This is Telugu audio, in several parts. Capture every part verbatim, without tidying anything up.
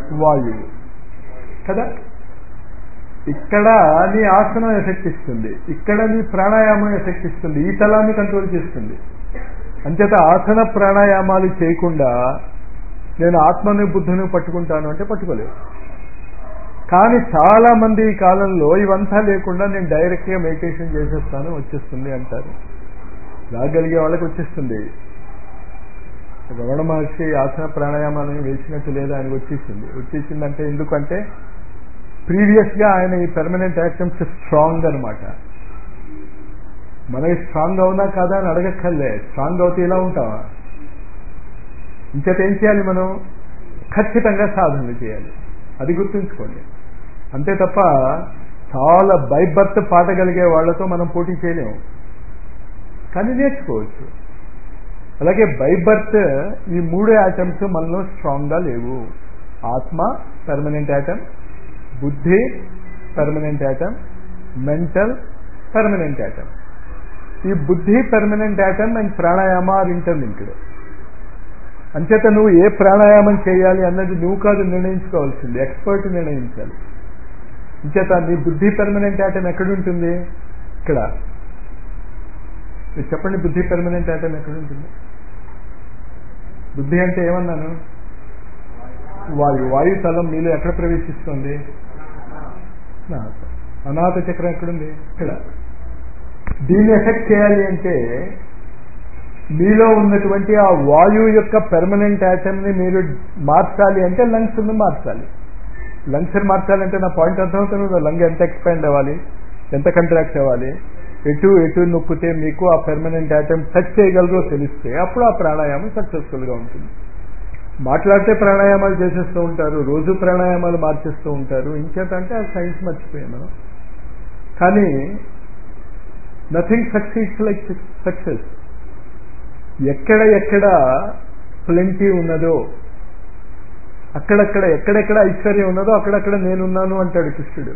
వాయువు కదా. ఇక్కడ నీ ఆసనం ఎఫెక్ట్ ఇస్తుంది, ఇక్కడ నీ ప్రాణాయామం ఎఫెక్ట్ ఇస్తుంది, ఈ తలాన్ని కంట్రోల్ చేస్తుంది. అంచేత ఆసన ప్రాణాయామాలు చేయకుండా నేను ఆత్మని బుద్ధిని పట్టుకుంటాను అంటే పట్టుకోలేదు. కానీ చాలా మంది ఈ కాలంలో ఇవంతా లేకుండా నేను డైరెక్ట్గా మెడిటేషన్ చేసేస్తాను వచ్చేస్తుంది అంటారు. రాగలిగే వాళ్ళకి వచ్చేస్తుంది. రమణ మహర్షి ఆసన ప్రాణాయామాలను వేసినట్టు లేదా ఆయనకు వచ్చేసింది. వచ్చేసిందంటే ఎందుకంటే ప్రీవియస్గా ఆయన ఈ పెర్మనెంట్ యాక్టమ్స్ స్ట్రాంగ్ అనమాట. మనకి స్ట్రాంగ్ అవునా కాదా అని అడగక్కర్లే, స్ట్రాంగ్ అవుతే ఇలా ఉంటావా. ఇంచేత ఏం చేయాలి మనం? ఖచ్చితంగా సాధనలు చేయాలి, అది గుర్తుంచుకోండి. అంతే తప్ప చాలా బై బర్త్ పాటగలిగే వాళ్ళతో మనం పోటీ చేయలేము, కానీ నేర్చుకోవచ్చు. అలాగే బై బర్త్ ఈ మూడు యాటమ్స్ మనలో స్ట్రాంగ్గా లేవు. ఆత్మ పర్మనెంట్ యాటమ్, బుద్ధి permanent atom, mental permanent atom. ఈ బుద్ధి పర్మనెంట్ యాటమ్ అండ్ ప్రాణాయామ ఆర్ ఇంటర్లింక్డ్. అంచేత నువ్వు ఏ ప్రాణాయామం చేయాలి అన్నది నువ్వు కాదు నిర్ణయించుకోవాల్సింది, ఎక్స్పర్ట్ నిర్ణయించాలి. అంచేత నీ బుద్ధి పర్మనెంట్ యాటమ్ ఎక్కడుంటుంది? ఇక్కడ. మీరు చెప్పండి, బుద్ధి పర్మనెంట్ యాటమ్ ఎక్కడుంటుంది? బుద్ధి అంటే ఏమన్నాను? వాయు వాయు తలం మీలో ఎక్కడ ప్రవేశిస్తుంది? అనాహత చక్రం ఎక్కడుంది? ఇక్కడ. దీన్ని ఎఫెక్ట్ చేయాలి అంటే మీలో ఉన్నటువంటి ఆ వాయువు యొక్క పెర్మనెంట్ యాటమ్ని మీరు మార్చాలి అంటే లంగ్స్ మార్చాలి. లంగ్స్ మార్చాలంటే నా పాయింట్ అర్థమవుతుంది. లంగ్ ఎంత ఎక్స్పాండ్ అవ్వాలి, ఎంత కంట్రాక్ట్ అవ్వాలి, ఎటు ఎటు నొక్కితే మీకు ఆ పెర్మనెంట్ యాటమ్ టచ్ చేయగలరో తెలిస్తే అప్పుడు ఆ ప్రాణాయామం సక్సెస్ఫుల్గా ఉంటుంది. మాట్లాడితే ప్రాణాయామాలు చేసేస్తూ ఉంటారు, రోజు ప్రాణాయామాలు మార్చేస్తూ ఉంటారు. ఇంకేంటంటే ఆ సైన్స్ మర్చిపోయాం మనం. కానీ నథింగ్ సక్సీడ్స్ లైక్ సక్సెస్. ఎక్కడ ఎక్కడ ప్లెంటీ ఉన్నదో అక్కడక్కడ, ఎక్కడెక్కడ ఐశ్వర్యం ఉన్నదో అక్కడక్కడ నేనున్నాను అంటాడు కృష్ణుడు.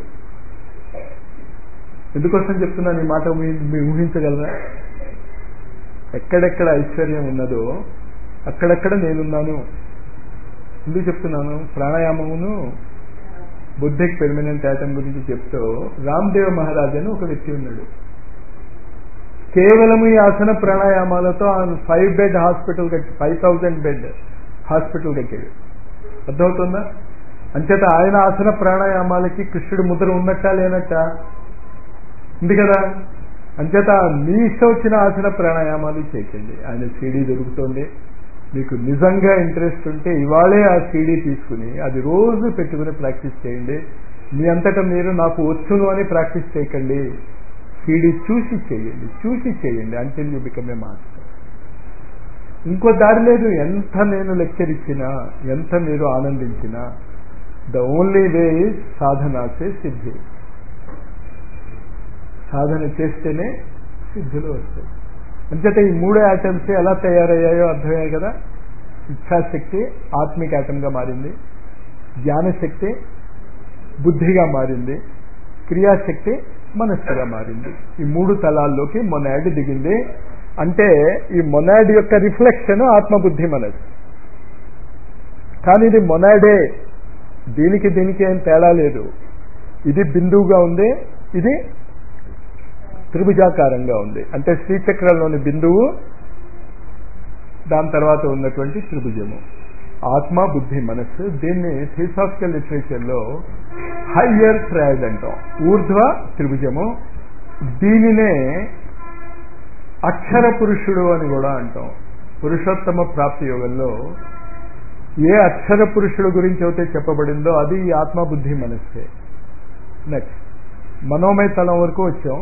ఎందుకోసం చెప్తున్నాను ఈ మాట, మీరు ఊహించగలరా? ఎక్కడెక్కడ ఐశ్వర్యం ఉన్నదో అక్కడక్కడ నేనున్నాను. ఎందుకు చెప్తున్నాను? ప్రాణాయామమును బుద్ధికి పెర్మనెంట్ యాటమ్ గురించి చెప్తూ రామ్దేవ్ మహారాజ్ అని ఒక వ్యక్తి ఉన్నాడు. కేవలం ఈ ఆసన ప్రాణాయామాలతో ఆయన ఫైవ్ బెడ్ హాస్పిటల్ కట్టి ఫైవ్ థౌజండ్ బెడ్ హాస్పిటల్ కట్టాడు. అర్థమవుతుందా? అంచేత ఆయన ఆసన ప్రాణాయామాలకి కృష్ణుడు ముద్ర ఉన్నట్టా లేనట్టా? ఉంది కదా. అంచేత మీ ఇష్టం వచ్చిన ఆసన ప్రాణాయామాలు చేయకండి. ఆయన సీడీ దొరుకుతుంది. మీకు నిజంగా ఇంట్రెస్ట్ ఉంటే ఇవాళే ఆ సీడీ తీసుకుని అది రోజు పెట్టుకుని ప్రాక్టీస్ చేయండి. మీ అంతటా మీరు నాకు వచ్చును అని ప్రాక్టీస్ చేయకండి. సీడీ చూసి చేయండి, చూసి చేయండి until you become a master. ఇంకో దారి లేదు. ఎంత నేను లెక్చర్ ఇచ్చినా, ఎంత మీరు ఆనందించినా, ద ఓన్లీ వే ఈజ్ సాధనాసే సిద్ధి. సాధన చేస్తేనే సిద్ధులు వస్తాయి. అంచేత ఈ మూడు యాటమ్స్ ఎలా తయారయ్యాయో అర్థమయ్యాయి కదా. ఇచ్ఛాశక్తి ఆత్మిక యాటమ్గా మారింది, జ్ఞానశక్తి బుద్ధిగా మారింది, క్రియాశక్తి మనస్సుగా మారింది. ఈ మూడు తలాల్లోకి మొనాడ్ దిగింది. అంటే ఈ మొనాడ్ యొక్క రిఫ్లెక్షన్ ఆత్మబుద్ధి మనస్సు. కానీ ఇది మొనాడే, దీనికి దీనికి ఏం తేడా లేదు. ఇది బిందువుగా ఉంది, ఇది త్రిభుజాకారంగా ఉంది. అంటే శ్రీచక్రంలోని బిందువు, దాని తర్వాత ఉన్నటువంటి త్రిభుజము. ఆత్మ బుద్ధి మనస్సు. దీన్ని థియోసాఫికల్ లిటరేచర్లో హయ్యర్ ట్రయాడ్ అంటాం, ఊర్ధ్వ త్రిభుజము. దీనినే అక్షర పురుషుడు అని కూడా అంటాం. పురుషోత్తమ ప్రాప్తి యోగంలో ఏ అక్షర పురుషుడు గురించి అయితే చెప్పబడిందో అది ఈ ఆత్మ బుద్ధి మనస్సే. నెక్స్ట్ మనోమయ తలం వరకు వచ్చాం.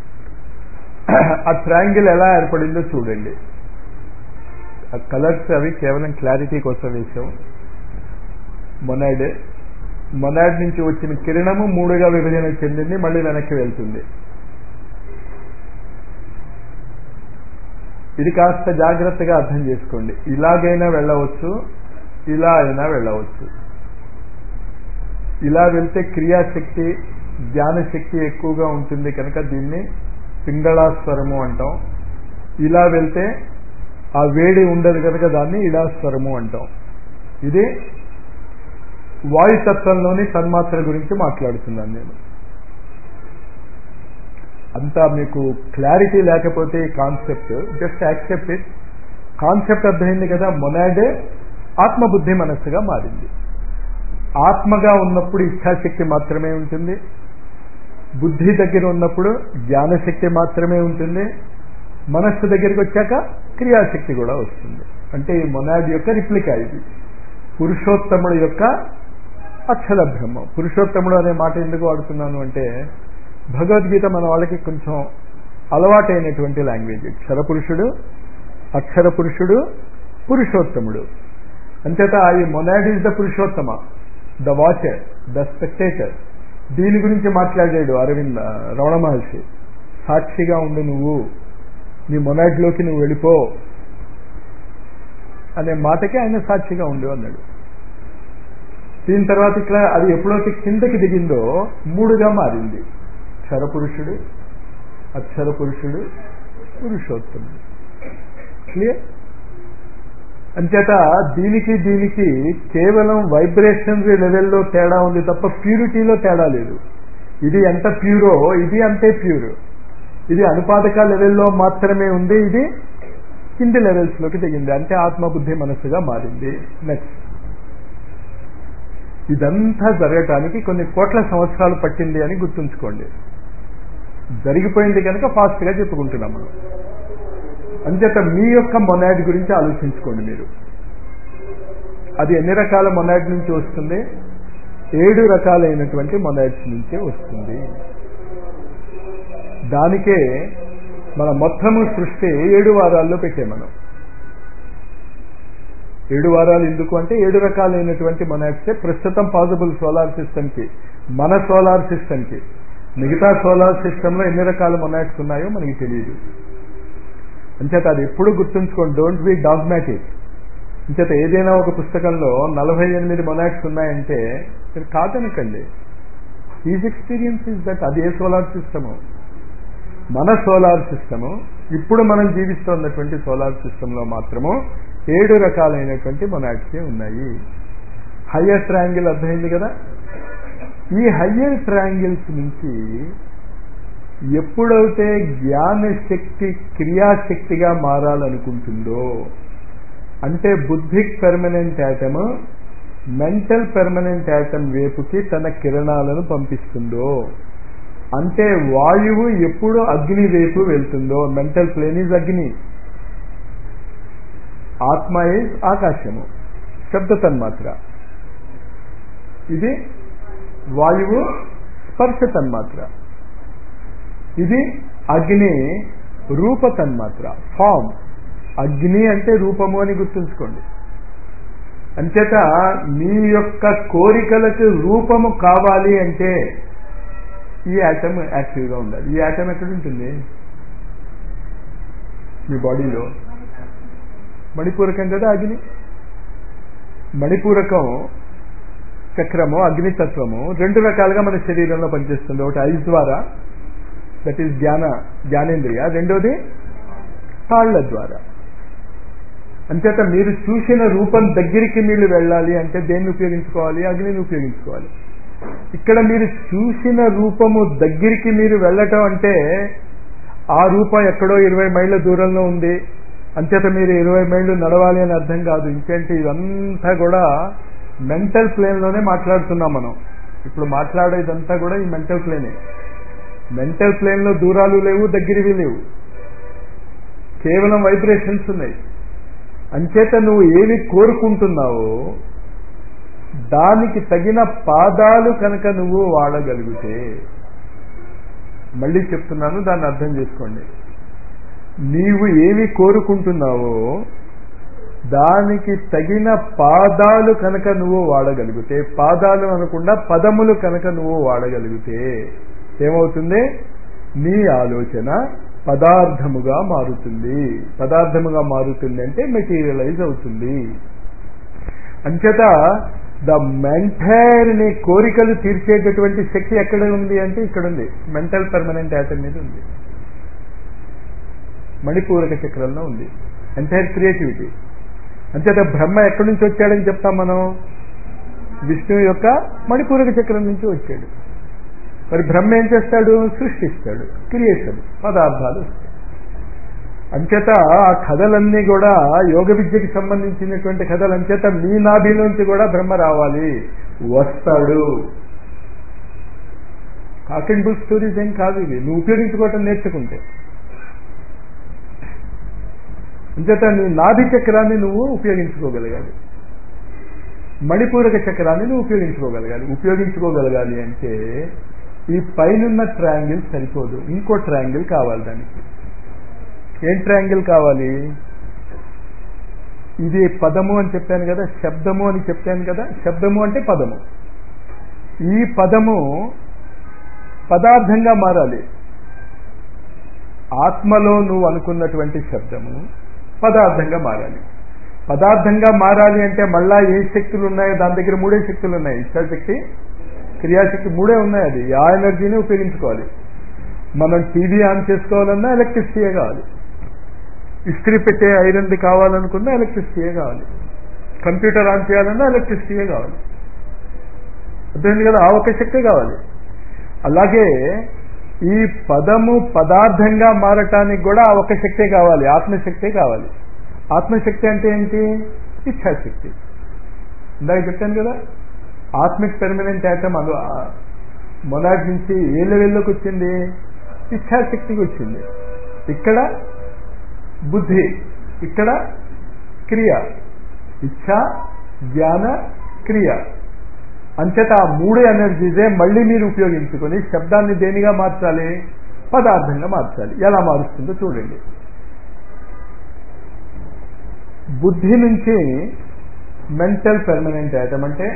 ఆ ట్రయాంగిల్ ఎలా ఏర్పడిందో చూడండి. ఆ కలర్స్ అవి కేవలం క్లారిటీ కోసం వేసాం. మొనాడ్, మొనాడ్ నుంచి వచ్చిన కిరణము మూడుగా విభజన చెందింది, మళ్ళీ వెనక్కి వెళ్తుంది. ఇది కాస్త జాగ్రత్తగా అర్థం చేసుకోండి. ఇలాగైనా వెళ్ళవచ్చు, ఇలా అయినా వెళ్ళవచ్చు. ఇలా వెళ్తే క్రియాశక్తి జ్ఞానశక్తి ఎక్కువగా ఉంటుంది కనుక దీన్ని పింగళాస్వరము అంటాం. ఇలా వెళ్తే ఆ వేడి ఉండదు కనుక దాన్ని ఇడాస్వరము అంటాం. ఇది వాయుతత్వంలోని తన్మాత్ర గురించి మాట్లాడుతున్నాను నేను. అంతా మీకు క్లారిటీ లేకపోతే concept just accept it. Concept అర్థమైంది కదా. మొనాడ్ ఆత్మబుద్ధి మనస్సుగా మారింది. ఆత్మగా ఉన్నప్పుడు ఇచ్ఛాశక్తి మాత్రమే ఉంటుంది, బుద్ధి దగ్గర ఉన్నప్పుడు జ్ఞానశక్తి మాత్రమే ఉంటుంది, మనస్సు దగ్గరికి వచ్చాక క్రియాశక్తి కూడా వస్తుంది. అంటే ఈ మొనాడ్ యొక్క రిప్లికా ఇది, పురుషోత్తముడు యొక్క అక్షర బ్రహ్మం. పురుషోత్తముడు అనే మాట ఎందుకు వాడుతున్నాను అంటే భగవద్గీత మన వాళ్ళకి కొంచెం అలవాటైనటువంటి లాంగ్వేజ్. క్షరపురుషుడు, అక్షర పురుషుడు, పురుషోత్తముడు. అంచేత ఈ మొనాడ్ ఈజ్ ద పురుషోత్తమ, ద వాచర్, ద స్పెక్టేటర్. దీని గురించి మాట్లాడాడు అరవింద్ రమణ మహర్షి. సాక్షిగా ఉండు, నువ్వు నీ మొనాడ్లోకి నువ్వు వెళ్ళిపో అనే మాటకి ఆయన సాక్షిగా ఉండు అన్నాడు. దీని తర్వాత ఇక్కడ అది ఎప్పుడైతే కిందకి దిగిందో మూడుగా మారింది. క్షరపురుషుడు, అక్షర పురుషుడు, పురుషోత్తముడు. క్లియర్? అంచేత దీనికి దీనికి కేవలం వైబ్రేషన్స్ లెవెల్లో తేడా ఉంది తప్ప ప్యూరిటీలో తేడా లేదు. ఇది ఎంత ప్యూరో ఇది అంతే ప్యూర్. ఇది అనుపాదక లెవెల్లో మాత్రమే ఉంది, ఇది కింది లెవెల్స్ లోకి దిగింది. అంటే ఆత్మబుద్ధి మనస్సుగా మారింది. నెక్స్ట్, ఇదంతా జరగటానికి కొన్ని కోట్ల సంవత్సరాలు పట్టింది అని గుర్తుంచుకోండి. జరిగిపోయింది కనుక ఫాస్ట్ గా చెప్పుకుంటున్నాం మనం. అంచేత మీ యొక్క మొనాడ్ గురించి ఆలోచించుకోండి మీరు. అది ఎన్ని రకాల మొనాడ్ నుంచి వస్తుంది? ఏడు రకాలైనటువంటి మొనాడ్స్ నుంచే వస్తుంది. దానికే మన మొత్తము సృష్టి ఏడు వారాల్లో పెట్టే మనం. ఏడు వారాలు ఎందుకు అంటే ఏడు రకాలైనటువంటి మొనాడ్సే ప్రస్తుతం పాసిబుల్ సోలార్ సిస్టమ్కి, మన సోలార్ సిస్టమ్కి. మిగతా సోలార్ సిస్టంలో ఎన్ని రకాల మొనాడ్స్ ఉన్నాయో మనకి తెలియదు. అంచేత అది ఎప్పుడు గుర్తుంచుకోండి. Don't be dogmatic. అంచేత ఏదైనా ఒక పుస్తకంలో నలభై ఎనిమిది మొనాడ్స్ ఉన్నాయంటే మీరు కాదనకండి. Is experience is that. అది ఏ సోలార్ సిస్టము? మన సోలార్ సిస్టము, ఇప్పుడు మనం జీవిస్తున్నటువంటి సోలార్ సిస్టంలో మాత్రము ఏడు రకాలైనటువంటి మొనాడ్సే ఉన్నాయి. హయ్యర్ ట్రయాంగిల్ అర్థమైంది కదా. ఈ హయ్యర్ ట్రయాంగిల్స్ నుంచి ఎప్పుడైతే జ్ఞానశక్తి క్రియాశక్తిగా మారాలనుకుంటుందో, అంటే బుద్ధిక్ permanent atom mental permanent atom వైపుకి తన కిరణాలను పంపిస్తుందో, అంటే వాయువు ఎప్పుడు అగ్ని వైపు వెళ్తుందో, మెంటల్ ప్లేన్ ఈజ్ అగ్ని, ఆత్మ ఈజ్ ఆకాశము, శబ్ద తన్మాత్ర, ఇది వాయువు స్పర్శ తన్మాత్ర, ఇది అగ్ని రూప తన్మాత్ర, ఫామ్. అగ్ని అంటే రూపము అని గుర్తుంచుకోండి. అంచేత మీ యొక్క కోరికలకు రూపము కావాలి అంటే ఈ యాటమ్ యాక్టివ్గా ఉండాలి. ఈ యాటమ్ ఎక్కడ ఉంటుంది? మీ బాడీలో. మణిపూరకం కదా అగ్ని. మణిపూరకం చక్రము, అగ్నితత్వము రెండు రకాలుగా మన శరీరంలో పనిచేస్తుంది. ఒకటి ఐస్ ద్వారా, దట్ ఈస్ జ్ఞాన జ్ఞానేంద్రియ. రెండోది తాళ్ల ద్వారా. అంచేత మీరు చూసిన రూపం దగ్గరికి మీరు వెళ్ళాలి అంటే దేన్ని ఉపయోగించుకోవాలి? అగ్నిని ఉపయోగించుకోవాలి. ఇక్కడ మీరు చూసిన రూపము దగ్గరికి మీరు వెళ్ళటం అంటే ఆ రూపం ఎక్కడో ఇరవై మైళ్ళ దూరంలో ఉంది, అంచేత మీరు ఇరవై మైళ్ళు నడవాలి అని అర్థం కాదు. ఇంకేంటి, ఇదంతా కూడా మెంటల్ ప్లేన్లోనే మాట్లాడుతున్నాం మనం. ఇప్పుడు మాట్లాడేదంతా కూడా ఈ మెంటల్ ప్లేనే. మెంటల్ ప్లేన్లో దూరాలు లేవు, దగ్గరివి లేవు, కేవలం వైబ్రేషన్స్ ఉన్నాయి. అంచేత నువ్వు ఏవి కోరుకుంటున్నావో దానికి తగిన పాదాలు కనుక నువ్వు వాడగలిగితే, మళ్ళీ చెప్తున్నాను దాన్ని అర్థం చేసుకోండి, నీవు ఏవి కోరుకుంటున్నావో దానికి తగిన పాదాలు కనుక నువ్వు వాడగలిగితే, పాదాలు అనకుండా పదములు కనుక నువ్వు వాడగలిగితే ఏమవుతుంది? నీ ఆలోచన పదార్థముగా మారుతుంది. పదార్థముగా మారుతుంది అంటే మెటీరియలైజ్ అవుతుంది. అంచేత ద మెంటైర్ నీ కోరికలు తీర్చేటటువంటి శక్తి ఎక్కడ ఉంది అంటే ఇక్కడ ఉంది, మెంటల్ పర్మనెంట్ యాటమ్ మీద ఉంది, మణిపూరక చక్రంలో ఉంది ఎంటైర్ క్రియేటివిటీ. అంచేత బ్రహ్మ ఎక్కడి నుంచి వచ్చాడని చెప్తాం మనం? విష్ణువు యొక్క మణిపూరక చక్రం నుంచి వచ్చాడు. మరి బ్రహ్మ ఏం చేస్తాడు? సృష్టిస్తాడు, క్రియేషన్, పదార్థాలు వస్తాయి. అంచేత ఆ కథలన్నీ కూడా యోగ విద్యకి సంబంధించినటువంటి కథలు. అంచేత మీ నాభిలోంచి కూడా బ్రహ్మ రావాలి, వస్తాడు. కాక్ అండ్ బుల్ స్టోరీస్ ఏం కాదు ఇవి, నువ్వు ఉపయోగించుకోవటం నేర్చుకుంటే. అంచేత నీ నాభి చక్రాన్ని నువ్వు ఉపయోగించుకోగలగాలి, మణిపూరక చక్రాన్ని నువ్వు ఉపయోగించుకోగలగాలి. ఉపయోగించుకోగలగాలి అంటే ఈ పైనున్న ట్రయాంగిల్ సరిపోదు, ఇంకో ట్రయాంగిల్ కావాలి దానికి. ఏం ట్రయాంగిల్ కావాలి? ఇది పదము అని చెప్పాను కదా, శబ్దము అని చెప్పాను కదా. శబ్దము అంటే పదము. ఈ పదము పదార్థంగా మారాలి. ఆత్మలో నువ్వు అనుకున్నటువంటి శబ్దము పదార్థంగా మారాలి. పదార్థంగా మారాలి అంటే మళ్ళా ఏ శక్తులు ఉన్నాయో దాని దగ్గర మూడే శక్తులు ఉన్నాయి. ఇచ్ఛాశక్తి, క్రియాశక్తి, మూడే ఉన్నాయి. అది ఆ ఎనర్జీని ఉపయోగించుకోవాలి. మనం టీవీ ఆన్ చేసుకోవాలన్నా ఎలక్ట్రిసిటీయే కావాలి, ఇస్త్రీ పెట్టే ఐరన్ది కావాలనుకున్నా ఎలక్ట్రిసిటీయే కావాలి, కంప్యూటర్ ఆన్ చేయాలన్నా ఎలక్ట్రిసిటీయే కావాలి. అర్థమైంది కదా? ఆ ఒక శక్తే కావాలి. అలాగే ఈ పదము పదార్థంగా మారటానికి కూడా ఆ ఒక శక్తే కావాలి, ఆత్మశక్తే కావాలి. ఆత్మశక్తి అంటే ఏంటి? ఇచ్ఛాశక్తి. ఇందాక చెప్పాను కదా, ఆత్మిక్ పెర్మనెంట్ యాటమ్ అను మొనాడ్ నుంచి ఏ లెవెల్లోకి వచ్చింది? ఇచ్ఛాశక్తికి వచ్చింది. ఇక్కడ బుద్ధి, ఇక్కడ క్రియ. ఇచ్ఛ, జ్ఞాన, క్రియ. అంచేత ఆ మూడు ఎనర్జీసే మళ్ళీ మీరు ఉపయోగించుకొని శబ్దాన్ని దేనిగా మార్చాలి? పదార్థంగా మార్చాలి. ఎలా మారుస్తుందో చూడండి. బుద్ధి నుంచి మెంటల్ పెర్మనెంట్ యాటమ్ అంటే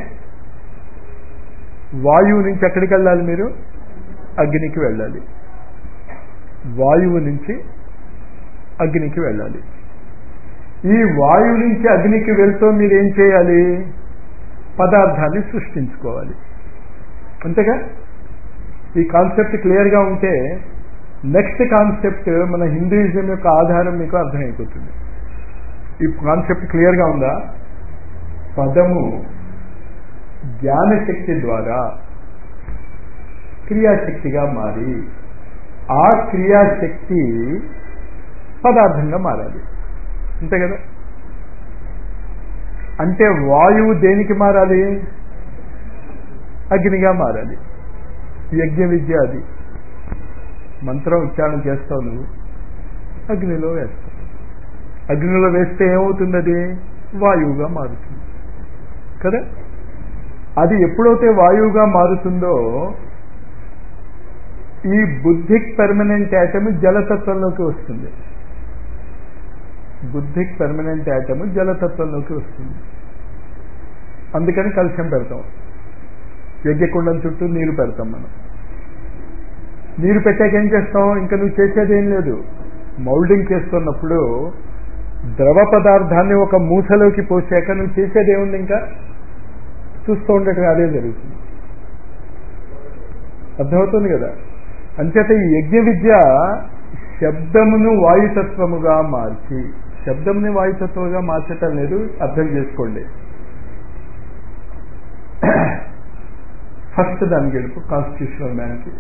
వాయువు నుంచి ఎక్కడికి వెళ్ళాలి మీరు? అగ్నికి వెళ్ళాలి. వాయువు నుంచి అగ్నికి వెళ్ళాలి. ఈ వాయువు నుంచి అగ్నికి వెళ్తూ మీరు ఏం చేయాలి? పదార్థాన్ని సృష్టించుకోవాలి. అంతేగా? ఈ కాన్సెప్ట్ క్లియర్గా ఉంటే నెక్స్ట్ కాన్సెప్ట్ మన హిందూయిజం యొక్క ఆధారం మీకు అర్థమైపోతుంది. ఈ కాన్సెప్ట్ క్లియర్గా ఉందా? పదము జ్ఞానశక్తి ద్వారా క్రియాశక్తిగా మారి ఆ క్రియాశక్తి పదార్థంగా మారాలి. అంతే కదా? అంటే వాయువు దేనికి మారాలి? అగ్నిగా మారాలి. యజ్ఞ విద్య అది. మంత్రం ఉచ్చారణ చేస్తావు నువ్వు, అగ్నిలో వేస్తావు. అగ్నిలో వేస్తే ఏమవుతుంది? అది వాయువుగా మారుతుంది కదా. అది ఎప్పుడైతే వాయువుగా మారుతుందో ఈ బుద్ధిక్ పెర్మనెంట్ యాటమ్ జలతత్వంలోకి వస్తుంది. బుద్ధిక్ పెర్మనెంట్ యాటమ్ జలతత్వంలోకి వస్తుంది. అందుకని కలుషం పెడతాం, యజ్ఞకుండం చుట్టూ నీరు పెడతాం. మనం నీరు పెట్టాక ఏం చేస్తాం? ఇంకా నువ్వు చేసేది ఏం లేదు. మౌల్డింగ్ చేస్తున్నప్పుడు ద్రవ పదార్థాన్ని ఒక మూసలోకి పోసాక నువ్వు చేసేది ఏముంది? ఇంకా చూస్తూ ఉండటం, అదే జరుగుతుంది. అర్థమవుతుంది కదా? అంచేత ఈ యజ్ఞ విద్య శబ్దమును వాయుతత్వముగా మార్చి, శబ్దముని వాయుతత్వముగా మార్చటం లేదు, అర్థం చేసుకోండి. ఫస్ట్ దానికి గెలుపు కాన్స్టిట్యూషనల్ మ్యాన్కి.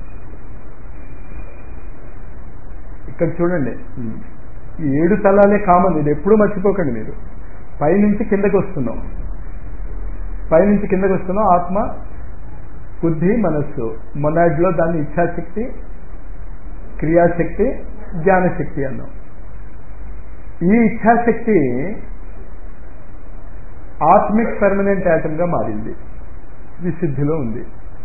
ఇక్కడ చూడండి, ఈ ఏడు తలాలే కామన్. ఇది ఎప్పుడూ మర్చిపోకండి మీరు. పైనుంచి కిందకి వస్తున్నాం, పైనుంచి కిందకి వస్తున్నాం. ఆత్మ, బుద్ధి, మనస్సు. మొనాడ్లో దాన్ని ఇచ్ఛాశక్తి, క్రియాశక్తి, జ్ఞానశక్తి అన్నాం. ఈ ఇచ్ఛాశక్తి ఆత్మిక్ పర్మనెంట్ యాటమ్గా మారింది, విశుద్ధిలో ఉంది.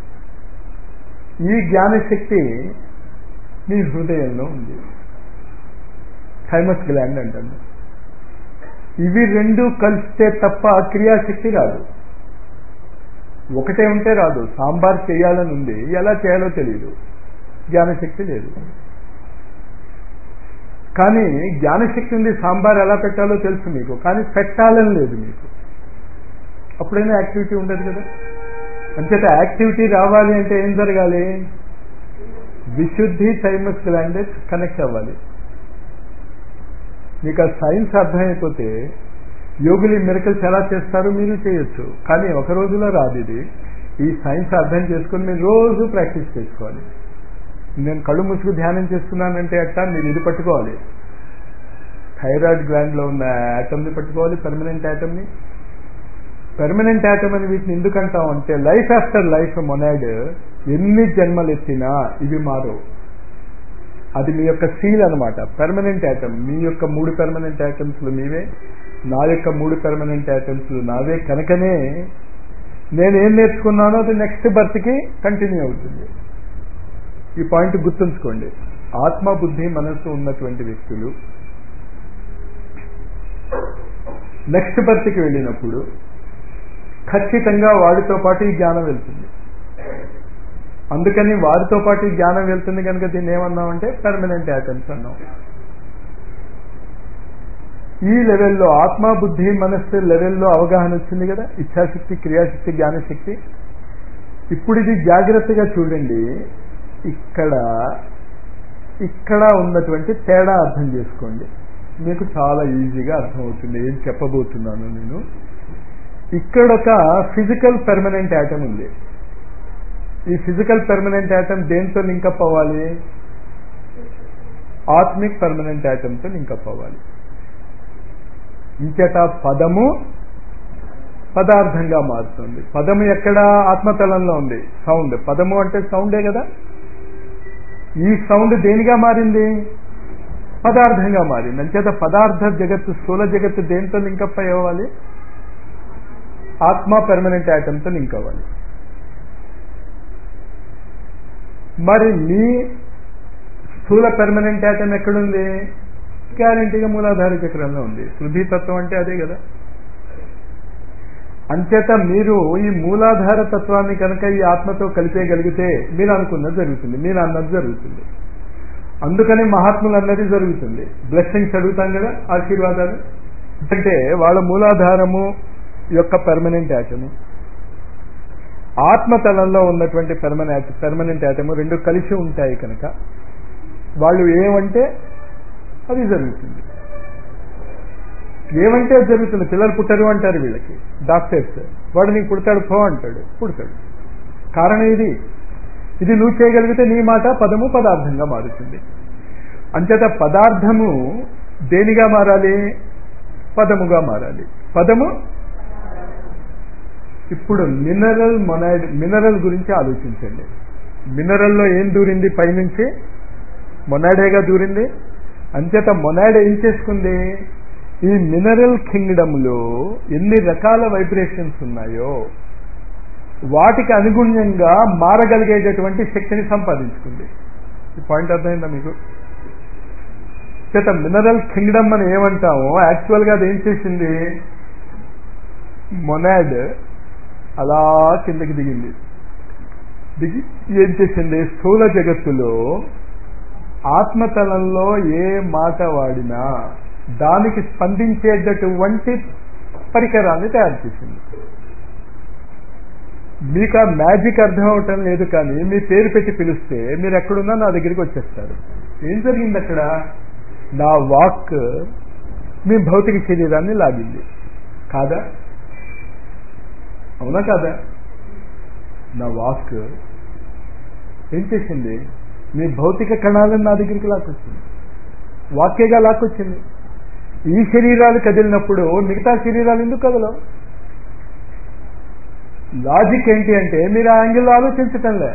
ఈ జ్ఞానశక్తి మీ హృదయంలో ఉంది, థైమస్ గ్లాండ్ అంటారు. ఇవి రెండు కలిస్తే తప్ప క్రియాశక్తి రాదు. ఒకటే ఉంటే రాదు. సాంబార్ చేయాలని ఉంది, ఎలా చేయాలో తెలియదు, జ్ఞానశక్తి లేదు. కానీ జ్ఞానశక్తి ఉంది, సాంబార్ ఎలా పెట్టాలో తెలుసు మీకు, కానీ పెట్టాలని లేదు మీకు. అప్పుడైనా యాక్టివిటీ ఉండదు కదా. అంచేత యాక్టివిటీ రావాలి అంటే ఏం జరగాలి? విశుద్ధి థైమస్ గ్లాండ్ కనెక్ట్ అవ్వాలి. మీకు ఆ సైన్స్ అర్థమైపోతే యోగులు మిరకల్స్ ఎలా చేస్తారు మీరు చేయొచ్చు, కానీ ఒక రోజులో రాదు ఇది. ఈ సైన్స్ అర్థం చేసుకుని మీరు రోజు ప్రాక్టీస్ చేసుకోవాలి. నేను కళ్ళు ముసుగు ధ్యానం చేస్తున్నానంటే అట్టా మీరు ఇది పట్టుకోవాలి, థైరాయిడ్ గ్లాండ్లో ఉన్న యాటమ్ని పట్టుకోవాలి, పర్మనెంట్ యాటమ్ని. పర్మనెంట్ యాటమ్ అని వీటిని ఎందుకు అంటాం అంటే లైఫ్ ఆఫ్టర్ లైఫ్ మొనాడ్ ఎన్ని జన్మలు ఎత్తినా ఇవి మారవు. అది మీ యొక్క సీల్ అనమాట. పర్మనెంట్ యాటమ్, మీ యొక్క మూడు పర్మనెంట్ యాటమ్స్లు మీవే, నా యొక్క మూడు పర్మనెంట్ యాటమ్స్లు నావే. కనుకనే నేనేం నేర్చుకున్నానో అది నెక్స్ట్ బర్త్కి కంటిన్యూ అవుతుంది. ఈ పాయింట్ గుర్తుంచుకోండి. ఆత్మ బుద్ధి మనస్సు ఉన్నటువంటి వ్యక్తులు నెక్స్ట్ బర్త్కి వెళ్ళినప్పుడు ఖచ్చితంగా వాడితో పాటు ఈ జ్ఞానం వెళ్తుంది. అందుకని వారితో పాటు ఈ జ్ఞానం వెళ్తుంది కనుక దీన్ని ఏమన్నామంటే పర్మనెంట్ యాటమ్స్ అన్నాం. ఈ లెవెల్లో ఆత్మ బుద్ధి మనస్సు లెవెల్లో అవగాహన వచ్చింది కదా, ఇచ్ఛాశక్తి క్రియాశక్తి జ్ఞానశక్తి. ఇప్పుడు ఇది జాగ్రత్తగా చూడండి. ఇక్కడ ఇక్కడ ఉన్నటువంటి తేడా అర్థం చేసుకోండి, మీకు చాలా ఈజీగా అర్థమవుతుంది ఏం చెప్పబోతున్నాను నేను. ఇక్కడ ఒక ఫిజికల్ పర్మనెంట్ యాటమ్ ఉంది. ఈ ఫిజికల్ పర్మనెంట్ యాటమ్ దేంతో లింకప్ అవ్వాలి? ఆత్మిక్ పర్మనెంట్ యాటమ్తో లింకప్ అవ్వాలి. ఇంచేత పదము పదార్థంగా మారుతుంది. పదము ఎక్కడ? ఆత్మతలంలో ఉంది. సౌండ్. పదము అంటే సౌండే కదా. ఈ సౌండ్ దేనిగా మారింది? పదార్థంగా మారింది. అంచేత పదార్థ జగత్తు స్థూల జగత్తు దేంతో లింకప్ అవ్వాలి? ఆత్మ పర్మనెంట్ యాటమ్తో లింక్ అవ్వాలి. మరి మీ స్థూల పర్మనెంట్ యాటమ్ ఎక్కడుంది? గ్యారంటీగా మూలాధార చక్రంలో ఉంది. శుద్ధితత్వం అంటే అదే కదా. అంచేత మీరు ఈ మూలాధార తత్వాన్ని కనుక ఈ ఆత్మతో కలిపేయగలిగితే మీరు అనుకున్నది జరుగుతుంది, మీరు అన్నది జరుగుతుంది. అందుకని మహాత్ములు అన్నది జరుగుతుంది. బ్లెస్సింగ్స్ అడుగుతాం కదా, ఆశీర్వాదాలు. అంటే వాళ్ళ మూలాధారము యొక్క పర్మనెంట్ యాటము, ఆత్మతలంలో ఉన్నటువంటి పర్మనెంట్ పర్మనెంట్ యాటము రెండు కలిసి ఉంటాయి కనుక వాళ్ళు ఏమంటే అది జరుగుతుంది. ఏమంటే అది జరుగుతుంది. పిల్లలు పుట్టరు అంటారు వీళ్ళకి డాక్టర్స్. వాడు నీకు పుడతాడు పో అంటాడు, పుడతాడు. కారణం ఇది. ఇది నువ్వు చేయగలిగితే నీ మాట పదము పదార్థంగా మారుతుంది. అంచేత పదార్థము దేనిగా మారాలి? పదముగా మారాలి. పదము ఇప్పుడు మినరల్ మొనాయిడ్. మినరల్ గురించి ఆలోచించండి. మినరల్లో ఏం దూరింది? పైనుంచి మొనాయిడేగా దూరింది. అంచేత మొనాయిడ్ ఏం చేసుకుంది? ఈ మినరల్ కింగ్డమ్లో ఎన్ని రకాల వైబ్రేషన్స్ ఉన్నాయో వాటికి అనుగుణ్యంగా మారగలిగేటటువంటి శక్తిని సంపాదించుకుంది. ఈ పాయింట్ అర్థమైందా మీకు? చేత మినరల్ కింగ్డమ్ అని ఏమంటామో యాక్చువల్గా అది ఏం చేసింది? మొనాడ్ అలా కిందకి దిగింది. దిగి ఏం చేసింది? స్థూల జగత్తులో ఆత్మతలంలో ఏ మాట వాడినా దానికి స్పందించేటటువంటి పరికరాన్ని తయారు చేసింది. మీకు ఆ మ్యాజిక్ అర్థం అవటం లేదు, కానీ మీ పేరు పెట్టి పిలిస్తే మీరు ఎక్కడున్నా నా దగ్గరికి వచ్చేస్తారు. ఏం జరిగింది అక్కడ? నా వాక్ మీ భౌతిక శరీరాన్ని లాగింది కాదా? అవునా కాదా? నా వాక్ ఏం చేసింది? మీ భౌతిక కణాలను నా దగ్గరికి లాక్కొచ్చింది. వాక్యగా లాక్కొచ్చింది. ఈ శరీరాలు కదిలినప్పుడు మిగతా శరీరాలు ఎందుకు కదలవు? లాజిక్ ఏంటి అంటే మీరు ఆ యాంగిల్లో ఆలోచించటంలే.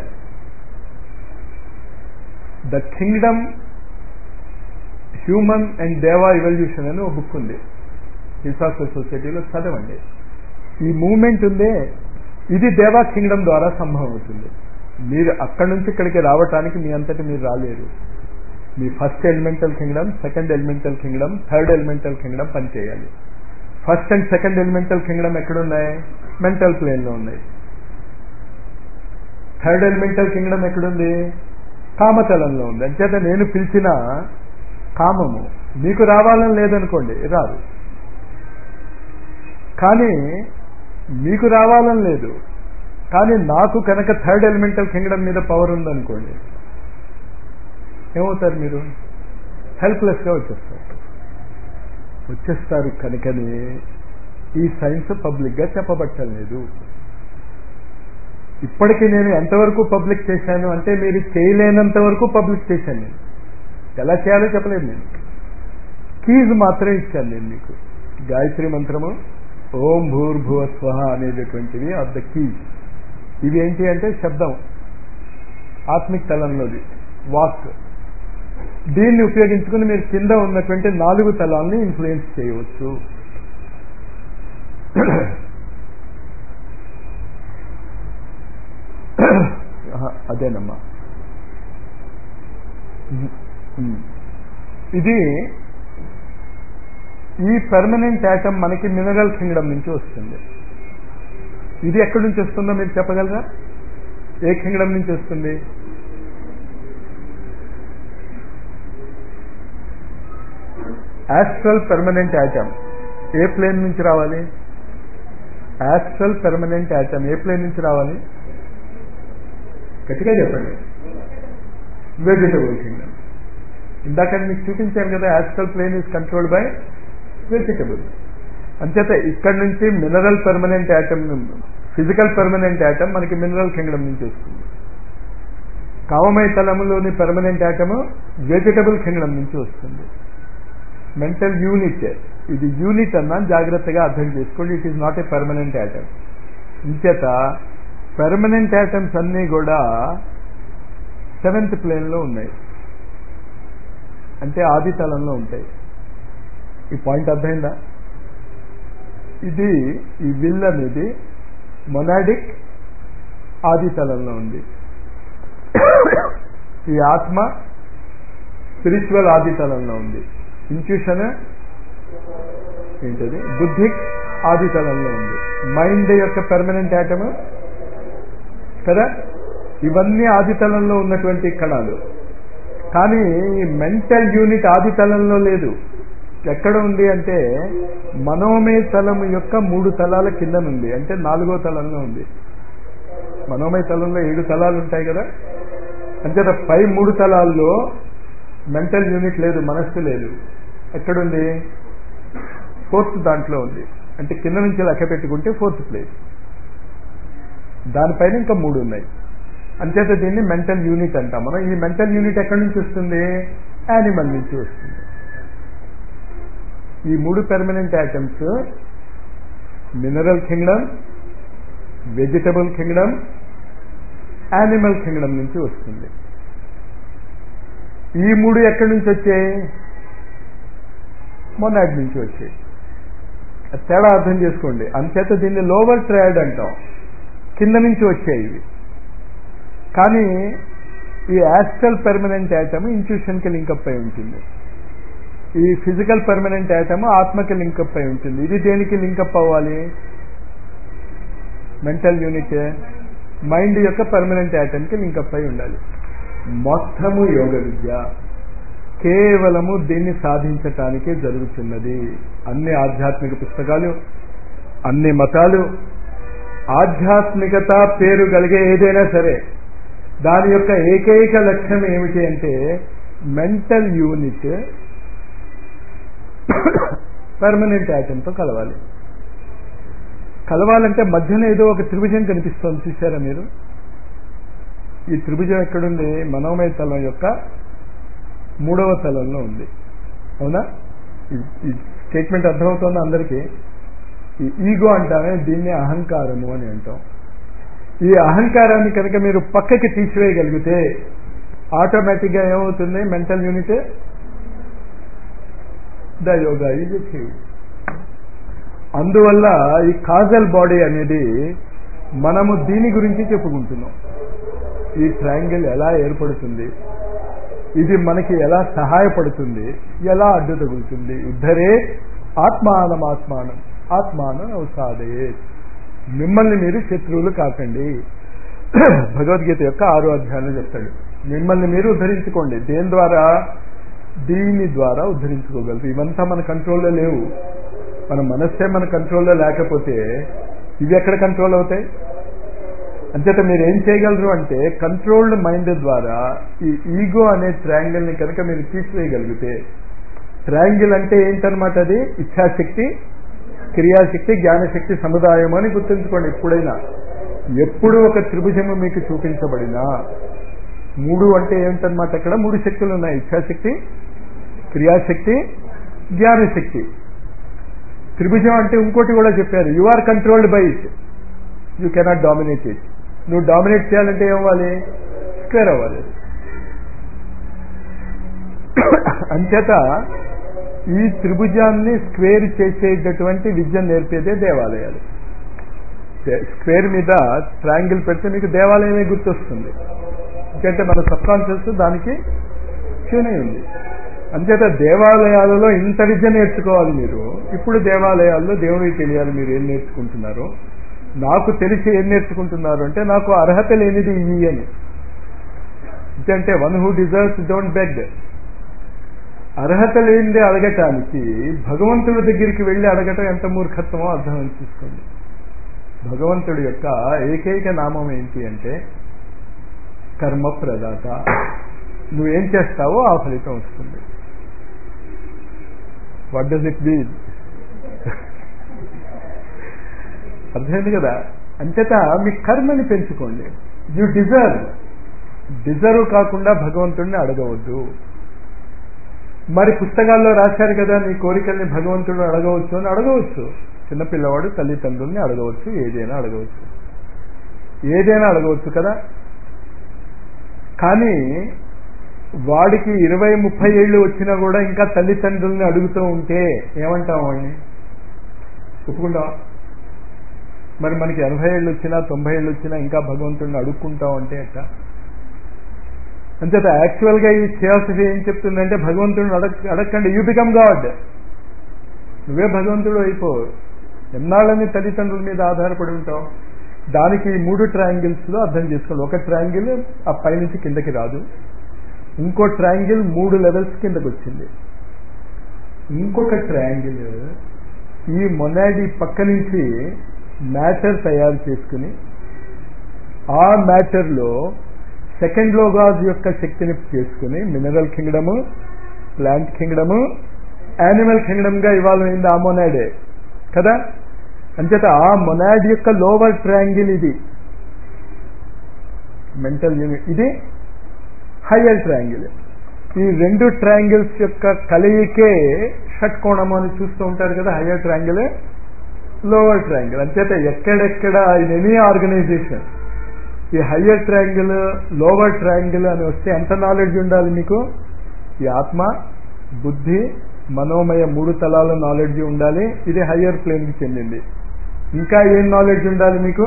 The kingdom human and deva evolution అని ఒక బుక్ ఉంది, హిసాఫిల్ సొసైటీలో చదవండి. ఈ మూమెంట్ ఉందే, ఇది దేవా కింగ్డమ్ ద్వారా సంభవం అవుతుంది. మీరు అక్కడి నుంచి ఇక్కడికి రావటానికి మీ అంతటి మీరు రాలేరు. మీ first elemental kingdom, second elemental kingdom, third elemental kingdom పనిచేయాలి. First and second elemental kingdom ఎక్కడున్నాయి? మెంటల్ ప్లేన్లో ఉన్నాయి. థర్డ్ ఎలిమెంటల్ కింగ్డమ్ ఎక్కడుంది? కామతలంలో ఉంది. అంచేత నేను పిలిచిన కామము మీకు రావాలని లేదనుకోండి, రాదు. కానీ మీకు రావాలని లేదు, కానీ నాకు కనుక థర్డ్ ఎలిమెంటల్ కింగ్డమ్ మీద పవర్ ఉందనుకోండి, ఏమవుతారు? మీరు హెల్ప్లెస్గా వచ్చేస్తారు. వచ్చేస్తారు కనుకనే ఈ సైన్స్ పబ్లిక్గా చెప్పబట్టలేదు. ఇప్పటికీ నేను ఎంతవరకు పబ్లిక్ చేశాను అంటే మీరు చేయలేనంత వరకు పబ్లిక్ చేశాను. నేను ఎలా చేయాలో చెప్పలేదు. నేను కీజ్ మాత్రం ఇచ్చాను నేను మీకు. గాయత్రి మంత్రము, ఓం భూర్భువ స్వహ అనేటటువంటివి ఆఫ్ ద కీజ్. ఇవి ఏంటి అంటే శబ్దం, ఆత్మిక తలంలోది వాక్. దీన్ని ఉపయోగించుకుని మీరు కింద ఉన్నటువంటి నాలుగు తలాల్ని ఇన్ఫ్లుయెన్స్ చేయవచ్చు. అదేనమ్మా. ఇది ఈ పర్మనెంట్ యాటమ్ మనకి మినరల్ కింగ్డమ్ నుంచి వస్తుంది. ఇది ఎక్కడి నుంచి వస్తుందో మీరు చెప్పగలరా? ఏ కింగ్డమ్ నుంచి వస్తుంది? యాస్ట్రల్ పర్మనెంట్ యాటమ్ ఏ ప్లేన్ నుంచి రావాలి? యాస్ట్రల్ పర్మనెంట్ యాటమ్ ఏ ప్లేన్ నుంచి రావాలి? గట్టిగా చెప్పండి. Vegetable kingdom. ఇందాక మీకు చూపించాను కదా, astral plane is controlled by vegetable. అంచేత ఇక్కడి నుంచి mineral permanent atom, physical permanent atom మనకి మినరల్ కింగ్డమ్ నుంచి వస్తుంది. కామమయ తలములోని పర్మనెంట్ యాటమ్ వెజిటబుల్ కింగ్డమ్ నుంచి వస్తుంది. మెంటల్ యూనిట్, ఇది యూనిట్ అన్నా జాగ్రత్తగా అర్థం చేసుకోండి. It is not a permanent atom. ఇంచేత పర్మనెంట్ యాటమ్స్ అన్నీ కూడా సెవెంత్ ప్లేన్లో ఉన్నాయి, అంటే ఆది తలంలో ఉంటాయి. ఈ పాయింట్ అర్థమైందా? ఇది ఈ విల్ అనేది మొనాడిక్ ఆది తలంలో ఉంది. ఈ ఆత్మ స్పిరిచువల్ ఆది తలంలో ఉంది. ఇంట్యూషన్ ఏంటది బుద్ధిక్ ఆది తలంలో ఉంది. మైండ్ యొక్క పర్మనెంట్ యాటమ్ కదా. ఇవన్నీ ఆది తలంలో ఉన్నటువంటి కణాలు. కానీ మెంటల్ యూనిట్ ఆది తలంలో లేదు. ఎక్కడ ఉంది అంటే మనోమయ తలము యొక్క మూడు తలాల కింద ఉంది, అంటే నాలుగో తలంలో ఉంది. మనోమయ తలంలో ఏడు తలాలు ఉంటాయి కదా. అంటే పై మూడు తలాల్లో మెంటల్ యూనిట్ లేదు, మనస్సు లేదు. ఎక్కడుంది? ఫోర్త్ దాంట్లో ఉంది. అంటే కింద నుంచి లెక్క పెట్టుకుంటే ఫోర్త్ ప్లేస్. దానిపైన ఇంకా మూడు ఉన్నాయి. అంచేత దీన్ని మెంటల్ యూనిట్ అంటాం మనం. ఈ మెంటల్ యూనిట్ ఎక్కడి నుంచి వస్తుంది? యానిమల్ నుంచి వస్తుంది. ఈ మూడు permanent atoms mineral kingdom, vegetable kingdom, animal kingdom నుంచి వస్తుంది. ఈ మూడు ఎక్కడి నుంచి వచ్చాయి? మొనాడ్ నుంచి వచ్చాయి. తేడా అర్థం చేసుకోండి. అంచేత దీన్ని లోవర్ ట్రయాడ్ అంటాం. కింద నుంచి వచ్చాయి ఇవి. కానీ ఈ యాస్ట్రల్ పర్మనెంట్ యాటమ్ ఇంట్యూషన్కి లింకప్ అయి ఉంటుంది. ఈ ఫిజికల్ పర్మనెంట్ యాటమ్ ఆత్మకి లింకప్ అయి ఉంటుంది. ఇది దేనికి లింకప్ అవ్వాలి? మెంటల్ యూనిట్ మైండ్ యొక్క పర్మనెంట్ యాటమ్కి లింకప్ అయి ఉండాలి. మొత్తము యోగ విద్య కేవలము దీన్ని సాధించటానికే జరుగుతున్నది. అన్ని ఆధ్యాత్మిక పుస్తకాలు, అన్ని మతాలు, ఆధ్యాత్మికత పేరు కలిగే ఏదైనా సరే దాని యొక్క ఏకైక లక్ష్యం ఏమిటి అంటే మెంటల్ యూనిట్ పర్మనెంట్ యాటమ్తో కలవాలి. కలవాలంటే మధ్యన ఏదో ఒక త్రిభుజం కనిపిస్తోంది, చూసారా మీరు? ఈ త్రిభుజం ఎక్కడుంది? మనోమయ తలం యొక్క మూడవ తలంలో ఉంది. అవునా? ఈ స్టేట్మెంట్ అర్థమవుతోంది అందరికీ? ఈ ఈగో అంటామే, దీన్ని అహంకారము అని అంటాం. ఈ అహంకారాన్ని కనుక మీరు పక్కకి తీసివేయగలిగితే ఆటోమేటిక్గా ఏమవుతుంది? Mental unit the yoga is achieved. అందువల్ల ఈ కాజల్ బాడీ అనేది మనము దీని గురించి చెప్పుకుంటున్నాం. ఈ ట్రయాంగిల్ ఎలా ఏర్పడుతుంది, ఇది మనకి ఎలా సహాయపడుతుంది, ఎలా అడ్డు తగులుతుంది. ఉద్ధరే ఆత్మానం ఆత్మానం ఆత్మానం అవసాదయే. మిమ్మల్ని మీరు శత్రువులు కాకండి. భగవద్గీత యొక్క ఆరో అధ్యాయంలో చెప్తాడు, మిమ్మల్ని మీరు ఉద్ధరించుకోండి. దేని ద్వారా? దీని ద్వారా ఉద్ధరించుకోగలరు. ఇవంతా మన కంట్రోల్లో లేవు. మన మనస్సే మన కంట్రోల్లో లేకపోతే ఇవి ఎక్కడ కంట్రోల్ అవుతాయి? అంచేత మీరు ఏం చేయగలరు అంటే కంట్రోల్డ్ మైండ్ ద్వారా ఈ ఈగో అనే ట్రయాంగిల్ ని కనుక మీరు తీసివేయగలిగితే, ట్రయాంగిల్ అంటే ఏంటన్నమాట? అది ఇచ్ఛాశక్తి, క్రియాశక్తి జ్ఞానశక్తి సముదాయం అని గుర్తుంచుకోండి. ఎప్పుడైనా ఎప్పుడు ఒక త్రిభుజము మీకు చూపించబడినా, మూడు అంటే ఏమిటన్నమాట, అక్కడ మూడు శక్తులు ఉన్నాయి. ఇచ్ఛాశక్తి, క్రియాశక్తి, జ్ఞానశక్తి. త్రిభుజం అంటే ఇంకోటి కూడా చెప్పారు, you are controlled by it, you cannot dominate it. నువ్వు డామినేట్ చేయాలంటే ఏమవ్వాలి, స్క్వేర్ అవ్వాలి. అంచేత ఈ త్రిభుజాన్ని స్క్వేర్ చేసేటటువంటి విద్య నేర్పేదే దేవాలయాలు. స్క్వేర్ మీద ట్రయాంగిల్ పెడితే మీకు దేవాలయమే గుర్తొస్తుంది. ఎందుకంటే మన సబ్ కాన్షియస్ దానికి ట్యూన్ అయి ఉంది. అంచేత దేవాలయాలలో ఇంత విద్య నేర్చుకోవాలి మీరు. ఇప్పుడు దేవాలయాల్లో దేవుడికి తెలియాలి మీరు ఏం నేర్చుకుంటున్నారో. నాకు తెలిసి ఏం నేర్చుకుంటున్నారు అంటే, నాకు అర్హత లేనిది ఇవి అని. అంటే one who deserves don't beg. అర్హత లేనిదే అడగటానికి భగవంతుడి దగ్గరికి వెళ్ళి అడగటం ఎంత మూర్ఖత్వమో అర్థం చేసుకోండి. భగవంతుడి యొక్క ఏకైక నామం ఏంటి అంటే కర్మ ప్రదాత. నువ్వేం చేస్తావో ఆ ఫలితం వస్తుంది. What does it mean? అర్థమైంది కదా. అంచేత మీ కర్మని పెంచుకోండి. You deserve. డిజర్వ్ కాకుండా భగవంతుడిని అడగవద్దు. మరి పుస్తకాల్లో రాశారు కదా, నీ కోరికల్ని భగవంతుడు అడగవచ్చు అని. అడగవచ్చు. చిన్నపిల్లవాడు తల్లిదండ్రుల్ని అడగవచ్చు, ఏదైనా అడగవచ్చు, ఏదైనా అడగవచ్చు కదా. కానీ వాడికి ఇరవై ముప్పై ఏళ్ళు వచ్చినా కూడా ఇంకా తల్లిదండ్రుల్ని అడుగుతూ ఉంటే ఏమంటాం వాడిని? ఒప్పుకుంటావా? మరి మనకి ఎనభై ఏళ్ళు వచ్చినా తొంభై ఏళ్ళు వచ్చినా ఇంకా భగవంతుడిని అడుక్కుంటాం అంటే ఎట్ట? అంచేత యాక్చువల్గా ఈ థియాసఫీ ఏం చెప్తుందంటే, భగవంతుడిని అడగ అడగండి యూ బికమ్ గాడ్. నువ్వే భగవంతుడు అయిపోవు. ఎన్నాళ్ళని తల్లిదండ్రుల మీద ఆధారపడి ఉంటావు. దానికి మూడు ట్రయాంగిల్స్ లో అర్థం చేసుకోండి. ఒక ట్రయాంగిల్ ఆ పైనుంచి కిందకి రాదు, ఇంకో ట్రయాంగిల్ మూడు లెవెల్స్ కిందకి వచ్చింది, ఇంకొక ట్రయాంగిల్ ఈ మొనాడి పక్క నుంచి మ్యాటర్ తయారు చేసుకుని ఆ మ్యాటర్లో సెకండ్ లోగాజ్ యొక్క శక్తిని చేసుకుని mineral kingdom, plant kingdom, animal kingdom గా ఇవాల్వ్ అయింది ఆ మొనాడే కదా. అంచేత ఆ మొనాడ్ యొక్క లోవర్ ట్రయాంగిల్ ఇది మెంటల్ యూనిట్, ఇది హయ్యర్ ట్రయాంగిల్. ఈ రెండు ట్రయాంగిల్స్ యొక్క కలయికే షట్కోణము అని చూస్తూ ఉంటారు కదా. Higher triangle, lower triangle. అంచేత ఎక్కడెక్కడ ఇన్ ఎనీ ఆర్గనైజేషన్ ఈ హయ్యర్ ట్రయాంగిల్, లోవర్ ట్రయాంగిల్ అని వస్తే ఎంత నాలెడ్జ్ ఉండాలి మీకు? ఈ ఆత్మ, బుద్ధి, మనోమయ మూడు తలాల నాలెడ్జ్ ఉండాలి. ఇది హయ్యర్ ప్లేన్కి చెందింది. ఇంకా ఏం నాలెడ్జ్ ఉండాలి మీకు?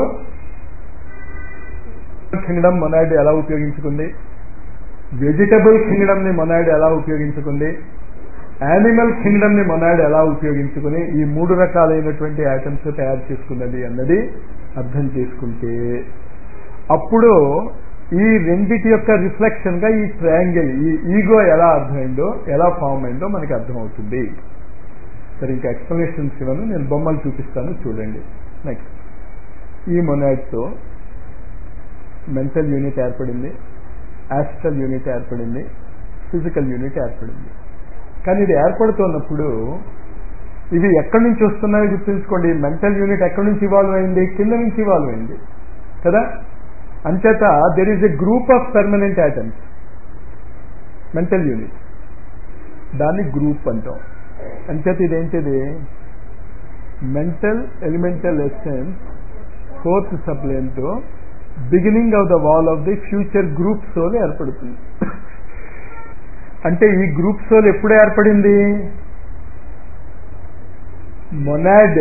కింగ్డమ్ మొనాడ్ ఎలా ఉపయోగించుకుంది, వెజిటబుల్ కింగ్డమ్ ని మొనాడ్ ఎలా ఉపయోగించుకుంది, యానిమల్ కింగ్డమ్ ని మొనాడ్ ఎలా ఉపయోగించుకుని ఈ మూడు రకాలైనటువంటి ఐటమ్స్ తయారు చేసుకున్నది అన్నది అర్థం చేసుకుంటే అప్పుడు ఈ రెండిటి యొక్క రిఫ్లెక్షన్ గా ఈ ట్రయాంగిల్, ఈ ఈగో ఎలా అర్థమైందో, ఎలా ఫామ్ అయిందో మనకి అర్థమవుతుంది. సరే, ఇంకా ఎక్స్ప్లెనేషన్స్ ఇవ్వను, నేను బొమ్మలు చూపిస్తాను చూడండి. నెక్స్ట్, ఈ మొనాడ్తో మెంటల్ యూనిట్ ఏర్పడింది, ఆస్ట్రల్ యూనిట్ ఏర్పడింది, ఫిజికల్ యూనిట్ ఏర్పడింది. కానీ ఇది ఏర్పడుతున్నప్పుడు ఇవి ఎక్కడి నుంచి వస్తున్నాయో గుర్తుంచుకోండి. మెంటల్ యూనిట్ ఎక్కడి నుంచి ఇవాల్వ్ అయింది? కింద నుంచి ఇవాల్వ్ అయింది కదా. అంచేత there is a group of permanent items, mental unit, దాన్ని గ్రూప్ అంటాం. అంచేత ఇదేంటిది? మెంటల్ ఎలిమెంటల్ ఎసెన్స్ ఫోర్త్ సబ్ప్లేన్తో beginning of the wall of the future group soul ఏర్పడుతుంది. అంటే ఈ గ్రూప్ సోల్ ఎప్పుడు ఏర్పడింది? మొనాడ్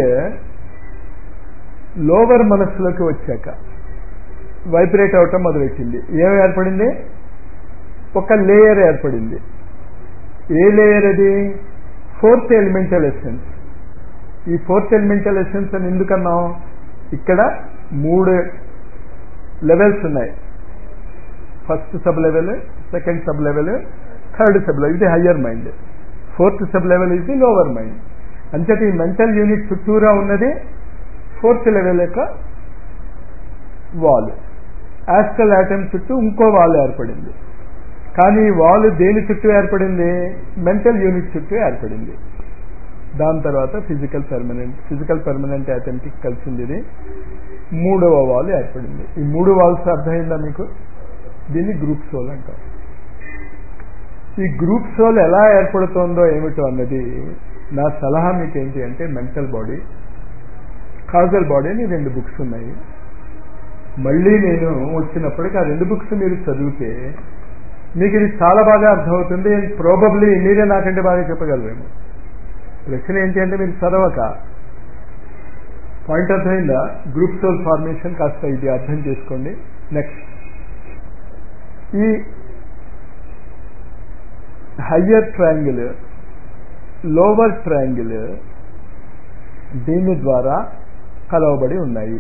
లోవర్ మనస్సులోకి వచ్చాక వైబ్రేట్ అవటం మొదలెట్టింది. ఏం ఏర్పడింది? ఒక లేయర్ ఏర్పడింది. ఏ లేయర్ అది? Fourth elemental essence. ఈ ఫోర్త్ ఎలిమెంటల్ ఎసెన్స్ అని ఎందుకన్నాం? ఇక్కడ మూడు లెవెల్స్ ఉన్నాయి. First sub level, second sub level, third sub level. ఇది higher mind. Fourth sub level ఇది లోవర్ మైండ్. అంచేత ఈ మెంటల్ యూనిట్ చుట్టూరా ఉన్నది ఫోర్త్ లెవెల్ యొక్క వాల్. ఆస్ట్రల్ ఆటమ్ చుట్టూ ఇంకో వాల్ ఏర్పడింది. కానీ ఈ వాల్ దేని చుట్టూ ఏర్పడింది? మెంటల్ యూనిట్ చుట్టూ ఏర్పడింది. దాని తర్వాత ఫిజికల్ పర్మనెంట్ ఫిజికల్ పర్మనెంట్ యాటమ్కి కలిసింది ఇది మూడవ వాల్ ఏర్పడింది. ఈ మూడు వాల్స్ అర్థమైందా మీకు? దీన్ని గ్రూప్ సోల్ అంటాం. ఈ గ్రూప్ సోల్ ఎలా ఏర్పడుతోందో ఏమిటో అన్నది నా సలహా మీకు ఏంటి అంటే, మెంటల్ బాడీ, కాజల్ బాడీ అని రెండు బుక్స్ ఉన్నాయి. మళ్ళీ నేను వచ్చినప్పటికీ ఆ రెండు బుక్స్ మీరు చదివితే మీకు ఇది చాలా బాగా అర్థమవుతుంది. ప్రాబబ్లీ మీరే నాకంటే బాగా చెప్పగలరేమో. ప్రశ్న ఏంటి అంటే, మీరు చదవక పాయింట్ అర్థమైందా? గ్రూప్ సోల్ ఫార్మేషన్ కాస్త ఇది అర్థం చేసుకోండి. నెక్స్ట్, ఈ హయ్యర్ ట్రయాంగిల్, లోవర్ ట్రయాంగిల్ దీని ద్వారా కలవబడి ఉన్నాయి.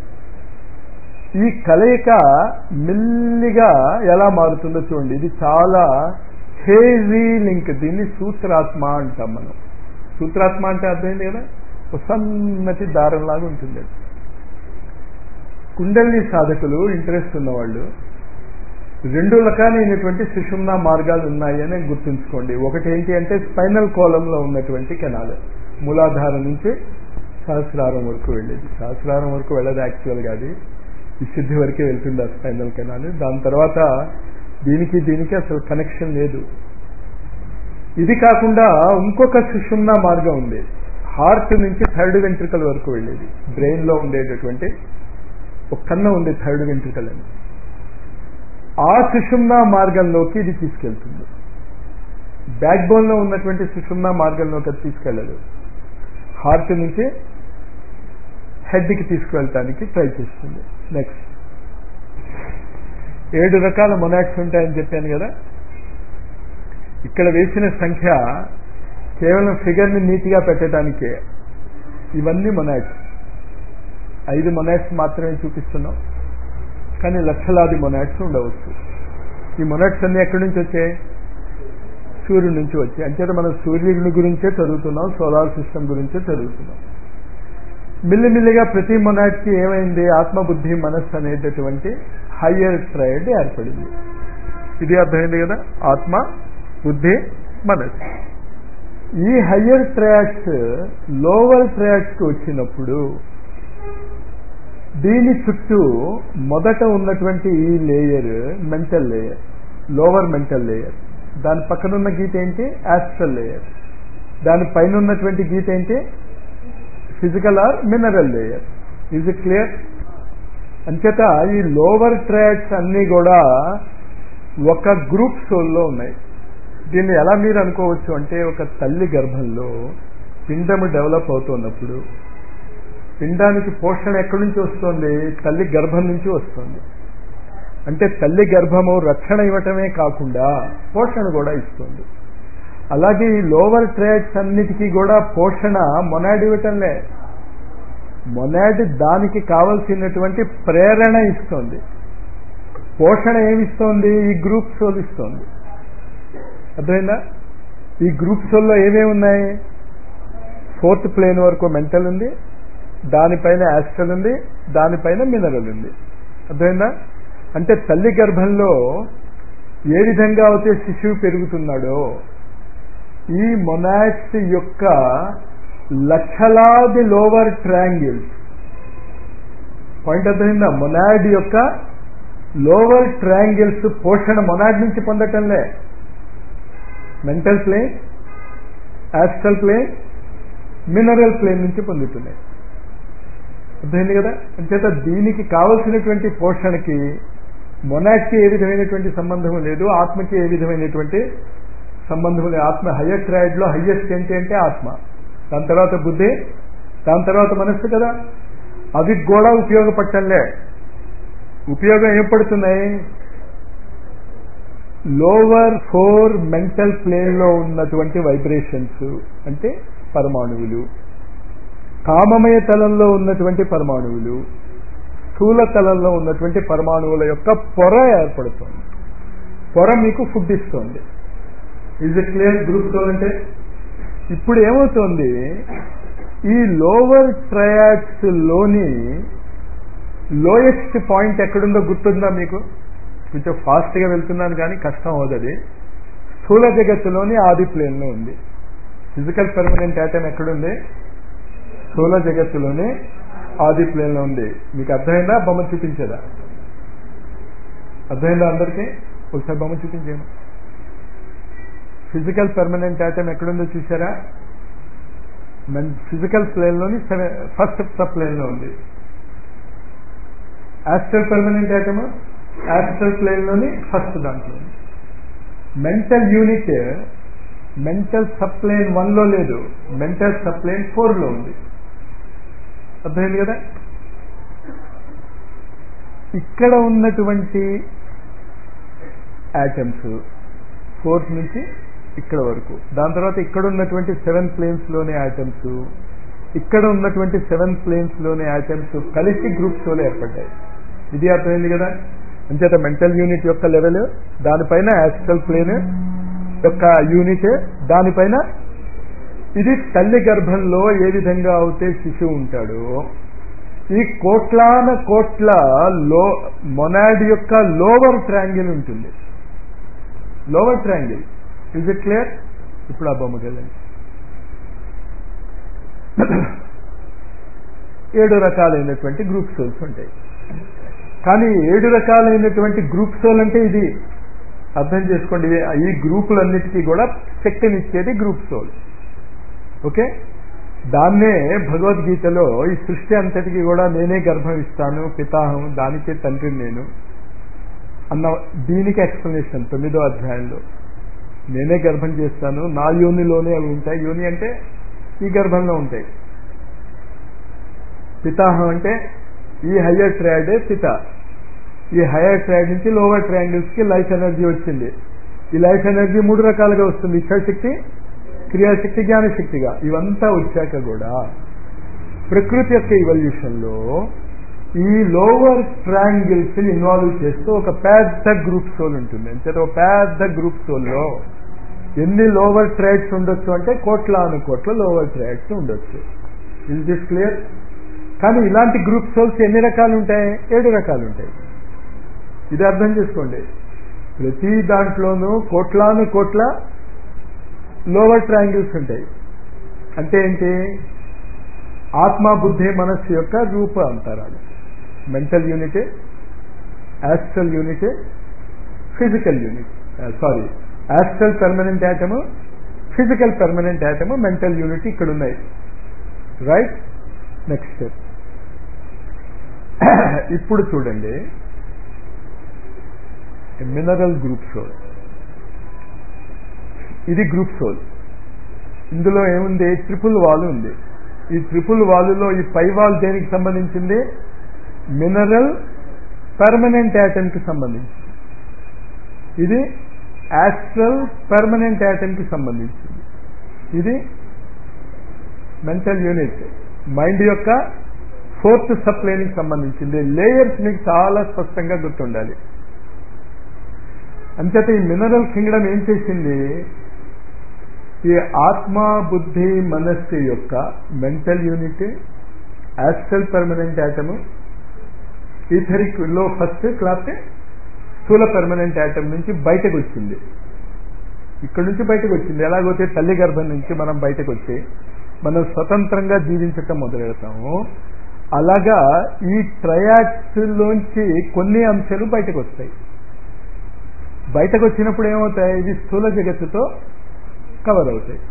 ఈ కలయిక మెల్లిగా ఎలా మారుతుందో చూడండి. ఇది చాలా హేజీ లింక్. దీన్ని సూత్రాత్మ అంటాం మనం. సూత్రాత్మ అంటే అర్థమైంది కదా, ఒక సన్నటి దారంలాగా ఉంటుంది. కుండలిని సాధకులు, ఇంట్రెస్ట్ ఉన్నవాళ్ళు రెండు రకాలైనటువంటి సుషుమ్నా మార్గాలు ఉన్నాయని గుర్తుంచుకోండి. ఒకటి ఏంటి అంటే, స్పైనల్ కోలంలో ఉన్నటువంటి కెనాల్, మూలాధారం నుంచి సహస్రారం వరకు వెళ్ళేది. సహస్రారం వరకు వెళ్ళదు యాక్చువల్గా, అది విశుద్ధి వరకే వెళ్తుంది ఆ స్పైనల్ కెనాల్. దాని తర్వాత దీనికి దీనికి అసలు కనెక్షన్ లేదు. ఇది కాకుండా ఇంకొక సుషుమ్నా మార్గం ఉంది, హార్ట్ నుంచి థర్డ్ వెంట్రికల్ వరకు వెళ్ళేది. బ్రెయిన్ లో ఉండేటటువంటి ఒక కన్ను ఉంది, థర్డ్ వెంట్రికల్ అని. ఆ సుషుమ్నా మార్గంలోకి ఇది తీసుకెళ్తుంది. బ్యాక్ బోన్ లో ఉన్నటువంటి సుషుమ్నా మార్గంలోకి అది తీసుకెళ్ళదు. హార్ట్ నుంచి హెడ్కి తీసుకువెళ్ళటానికి ట్రై చేస్తుంది. నెక్స్ట్, ఏడు రకాల మొనాడ్స్ ఉంటాయని చెప్పాను కదా. ఇక్కడ వేసిన సంఖ్య కేవలం ఫిగర్ని నీట్గా పెట్టడానికే. ఇవన్నీ మొనాడ్స్. ఐదు మొనాడ్స్ మాత్రమే చూపిస్తున్నాం, కానీ లక్షలాది మొనాడ్స్ ఉండవచ్చు. ఈ మొనాడ్స్ అన్ని ఎక్కడి నుంచి వచ్చాయి? సూర్యుడి నుంచి వచ్చాయి. అంచేత మనం సూర్యుడి గురించే చదువుతున్నాం, సోలార్ సిస్టమ్ గురించే చదువుతున్నాం. మిల్లిమిల్లిగా ప్రతి మొనాడ్కి ఏమైంది? ఆత్మబుద్ధి మనస్సు అనేటటువంటి హయ్యర్ ట్రయడ్ ఏర్పడింది. ఇది అర్థమైంది కదా, ఆత్మ, బుద్ధి, మనస్సు. ఈ హయ్యర్ ట్రయాడ్స్ లోవర్ ట్రయాడ్స్కి వచ్చినప్పుడు దీని చుట్టూ మొదట ఉన్నటువంటి ఈ layer mental layer, lower mental layer. దాని పక్కన ఉన్న గీత ఏంటి? Astral layer. దాని పైన ఉన్నటువంటి గీత ఏంటి? Physical or mineral layer. Is it clear? అంచేత ఈ లోవర్ ట్రయాడ్స్ అన్నీ కూడా ఒక గ్రూప్ సోల్లో ఉన్నాయి. దీన్ని ఎలా మీరు అనుకోవచ్చు అంటే, ఒక తల్లి గర్భంలో పిండము డెవలప్ అవుతున్నప్పుడు పిండానికి పోషణ ఎక్కడి నుంచి వస్తుంది? తల్లి గర్భం నుంచి వస్తుంది. అంటే తల్లి గర్భము రక్షణ ఇవ్వటమే కాకుండా పోషణ కూడా ఇస్తుంది. అలాగే ఈ లోవర్ ట్రయాడ్స్ అన్నిటికీ కూడా పోషణ మొనాడ్ ఇవ్వటంలే, మొనాడ్ దానికి కావలసినటువంటి ప్రేరణ ఇస్తుంది. పోషణ ఏమిస్తోంది? ఈ గ్రూప్ సోల్ ఇస్తోంది. అర్థమైందా? ఈ గ్రూప్ సోల్లో ఏమేమి ఉన్నాయి? ఫోర్త్ ప్లేన్ వరకు మెంటల్ ఉంది, దానిపైన యాస్ట్రల్ ఉంది, దానిపైన మినరల్ ఉంది. అర్థమైందా? అంటే తల్లి గర్భంలో ఏ విధంగా అయితే శిశువు పెరుగుతున్నాడో, ఈ మొనాడ్స్ యొక్క లక్షలాది లోవర్ ట్రయాంగిల్స్, పాయింట్ అర్థమైందా? మొనాడ్ యొక్క లోవర్ ట్రయాంగిల్స్ పోషణ మొనాడ్ నుంచి పొందటంలే, mental plane, astral plane, mineral plane నుంచి పొందుతున్నాయి. అర్థమైంది కదా? అంచేత దీనికి కావలసినటువంటి పోషణకి మొనాడ్కి ఏ విధమైనటువంటి సంబంధం లేదు, ఆత్మకి ఏ విధమైనటువంటి సంబంధం లేదు. ఆత్మ హయ్యర్ ట్రయాడ్లో హయ్యెస్ట్ ఏంటి అంటే ఆత్మ, దాని తర్వాత బుద్ధి, దాని తర్వాత మనస్సు కదా. అవి కూడా ఉపయోగపడటంలే. ఉపయోగం ఏం పడుతున్నాయి? లోవర్ ఫోర్ మెంటల్ ప్లేన్లో ఉన్నటువంటి వైబ్రేషన్స్, అంటే పరమాణువులు, కామమయ తలంలో ఉన్నటువంటి పరమాణువులు, స్థూల తలంలో ఉన్నటువంటి పరమాణువుల యొక్క పొర ఏర్పడుతుంది. పొర మీకు ఫుడ్ ఇస్తుంది. Is it clear? Group soul అంటే ఇప్పుడు ఏమవుతుంది? ఈ లోవర్ ట్రయాడ్స్ లోని లోయెస్ట్ పాయింట్ ఎక్కడుందో గుర్తుందా మీకు? కొంచెం ఫాస్ట్గా వెళ్తున్నాను కానీ కష్టం అవుతుంది. స్థూల జగత్తులోని ఆది ప్లేన్లో ఉంది. ఫిజికల్ పర్మనెంట్ యాటమ్ ఎక్కడుంది? స్థూల జగత్తులోనే ఆది ప్లేన్లో ఉంది. మీకు అర్థమైందా? బొమ్మ చూపించేదా? అర్థమైందా అందరికీ? ఒకసారి బొమ్మ చూపించాను. ఫిజికల్ పర్మనెంట్ యాటమ్ ఎక్కడుందో చూసారా? ఫిజికల్ ప్లేన్లోని సెవెన్ ఫస్ట్ సబ్ ప్లేన్లో ఉంది. యాస్ట్రల్ పర్మనెంట్ యాటమ్ యాస్ట్రల్ ప్లేన్లోని ఫస్ట్ దాంట్లో. Mental unit mental sub plane వన్లో లేదు, మెంటల్ సబ్ ప్లేన్ ఫోర్లో ఉంది. అర్థమైంది కదా? ఇక్కడ ఉన్నటువంటి యాటమ్స్ ఫోర్త్ నుంచి ఇక్కడ వరకు, దాని తర్వాత ఇక్కడ ఉన్నటువంటి సెవెన్ ప్లేన్స్లోని యాటమ్స్, ఇక్కడ ఉన్నటువంటి సెవెన్ ప్లేన్స్లోని యాటమ్స్ కలిసి గ్రూప్స్లో ఏర్పడ్డాయి. ఇది అర్థమైంది కదా? అంచేత మెంటల్ యూనిట్ యొక్క లెవెల్, దానిపైన యాస్ట్రల్ ప్లేన్ యొక్క యూనిట్, దానిపైన ఇది తల్లి గర్భంలో ఏ విధంగా అయితే శిశువు ఉంటాడో, ఈ కోట్లాన కోట్ల లో మొనాడ్ యొక్క లోవర్ ట్రయాంగిల్ ఉంటుంది. Lower triangle. Is it clear? ఇప్పుడు ఆ బొమ్మకి వెళ్ళండి. ఏడు రకాలైనటువంటి గ్రూప్ సోల్స్ ఉంటాయి. కానీ ఏడు రకాలైనటువంటి గ్రూప్ సోల్ అంటే ఇది అర్థం చేసుకోండి. ఈ గ్రూపులన్నిటికీ కూడా శక్తినిచ్చేది గ్రూప్ సోల్. ఓకే? దాన్నే భగవద్గీతలో ఈ సృష్టి అంతటికి కూడా నేనే గర్భం ఇస్తాను, పితాహం, దానికే తండ్రిని నేను అన్న దీనికి ఎక్స్ప్లెనేషన్ తొమ్మిదో అధ్యాయంలో. నేనే గర్భం చేస్తాను, నా యోనిలోనే అవి ఉంటాయి. యోని అంటే ఈ గర్భంలో ఉంటాయి. పితాహం అంటే ఈ హయ్యర్ ట్రయాడే పిత. ఈ హయ్యర్ ట్రయాడ్ నుంచి లోవర్ ట్రయాంగిల్స్ కి లైఫ్ ఎనర్జీ వచ్చింది. ఈ లైఫ్ ఎనర్జీ మూడు రకాలుగా వస్తుంది: ఇచ్ఛాశక్తి, క్రియాశక్తి, జ్ఞానశక్తిగా. ఇవంతా వచ్చాక కూడా ప్రకృతి యొక్క ఇవల్యూషన్ లో ఈ లోవర్ ట్రయాంగిల్స్ ని ఇన్వాల్వ్ చేస్తూ ఒక పెద్ద గ్రూప్ సోల్ ఉంటుంది. అంటే ఒక పెద్ద గ్రూప్ సోల్లో ఎన్ని లోవర్ ట్రయాడ్స్ ఉండొచ్చు అంటే కోట్లాను కోట్ల లోవర్ ట్రయాడ్స్ ఉండొచ్చు. Is this clear? కానీ ఇలాంటి గ్రూప్ సోల్స్ ఎన్ని రకాలు ఉంటాయి? ఏడు రకాలు ఉంటాయి. ఇది అర్థం చేసుకోండి. ప్రతి దాంట్లోనూ కోట్లాను కోట్ల లోవర్ ట్రయాంగిల్స్ ఉంటాయి. అంటే ఏంటి? ఆత్మ, బుద్ధి, మనస్సు యొక్క రూప అంతరాలు. Mental unit, astral unit, physical unit. Sorry, astral permanent atom, physical permanent atom, mental unit ఇక్కడ ఉన్నాయి. రైట్? Next step. ఇప్పుడు చూడండి, మినరల్ గ్రూప్ సోల్. ఇది గ్రూప్ సోల్. ఇందులో ఏముంది? ట్రిపుల్ వాల్ ఉంది. ఈ ట్రిపుల్ వాలులో ఈ పై వాల్ దేనికి సంబంధించింది? మినరల్ పర్మనెంట్ యాటమ్కి సంబంధించింది. ఇది యాస్ట్రల్ పర్మనెంట్ యాటమ్కి సంబంధించింది. ఇది మెంటల్ యూనిట్, మైండ్ యొక్క ఫోర్త్ సబ్ ప్లేన్కి సంబంధించింది. లేయర్స్ మీకు చాలా స్పష్టంగా గుర్తుండాలి. అంచేత ఈ మినరల్ కింగ్డమ్ ఏం చేసింది? ఈ ఆత్మ, బుద్ధి, మనస్సు యొక్క mental unit, astral permanent atom, etheric లో ఫస్ట్ క్లాస్ స్థూల పర్మనెంట్ యాటమ్ నుంచి బయటకు వచ్చింది. ఇక్కడ నుంచి బయటకు వచ్చింది. ఎలాగైతే తల్లి గర్భం నుంచి మనం బయటకు వచ్చి మనం స్వతంత్రంగా జీవించటం మొదలెడతాము, అలాగా ఈ ట్రయాడ్స్ లోంచి కొన్ని అంశాలు బయటకు వస్తాయి. బయటకు వచ్చినప్పుడు ఏమవుతాయి? ఇవి స్థూల జగత్తుతో కవర్ అవుతాయి.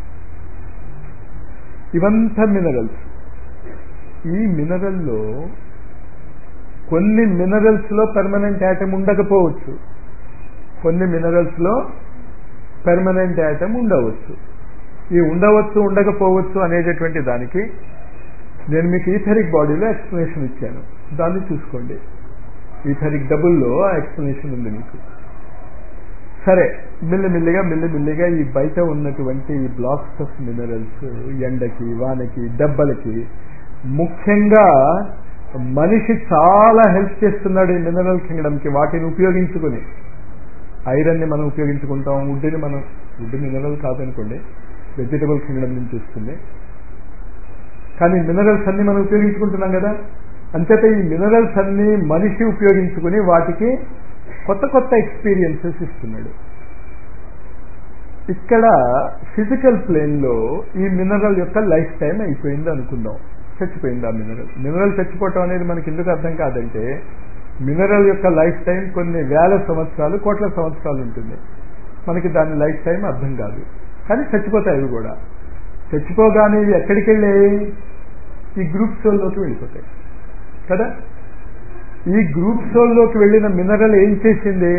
ఇవంతా మినరల్స్. ఈ మినరల్లో కొన్ని మినరల్స్ లో పర్మనెంట్ యాటమ్ ఉండకపోవచ్చు, కొన్ని మినరల్స్ లో పర్మనెంట్ యాటమ్ ఉండవచ్చు. ఈ ఉండవచ్చు ఉండకపోవచ్చు అనేటటువంటి దానికి నేను మీకు ఈథరిక్ బాడీలో ఎక్స్ప్లెనేషన్ ఇచ్చాను. దాన్ని చూసుకోండి. ఈథరిక్ డబుల్లో ఆ ఎక్స్ప్లెనేషన్ ఉంది మీకు. సరే, మిల్లిమిల్లిగా మిల్లిమిల్లిగా ఈ బయట ఉన్నటువంటి ఈ బ్లాక్స్ ఆఫ్ మినరల్స్ ఎండకి, వానకి, దెబ్బలకి, ముఖ్యంగా మనిషి చాలా హెల్ప్ చేస్తున్నాడు ఈ మినరల్ కింగ్డమ్కి. వాటిని ఉపయోగించుకుని ఐరన్ని మనం ఉపయోగించుకుంటాం, వుడ్ని మనం, వుడ్ మినరల్ కాదనుకోండి, వెజిటబుల్ కింగ్డమ్ నుంచి వస్తుంది. కానీ మినరల్స్ అన్ని మనం ఉపయోగించుకుంటున్నాం కదా. అంచేత ఈ మినరల్స్ అన్ని మనిషి ఉపయోగించుకుని వాటికి కొత్త కొత్త ఎక్స్పీరియన్సెస్ ఇస్తున్నాడు. ఇక్కడ ఫిజికల్ ప్లేన్లో ఈ మినరల్ యొక్క లైఫ్ టైం అయిపోయింది అనుకుందాం, చచ్చిపోయింది ఆ మినరల్. మినరల్ చచ్చిపోవటం అనేది మనకి ఎందుకు అర్థం కాదంటే, మినరల్ యొక్క లైఫ్ టైం కొన్ని వేల సంవత్సరాలు కోట్ల సంవత్సరాలు ఉంటుంది. మనకి దాని లైఫ్ టైం అర్థం కాదు, కానీ చచ్చిపోతాయి అవి కూడా. చచ్చిపోగానే ఇవి ఎక్కడికి వెళ్ళాయి? ఈ గ్రూప్ సోల్లోకి వెళ్ళిపోతాయి కదా. ఈ గ్రూప్ సోల్లోకి వెళ్ళిన మినరల్ ఏం చేసింది?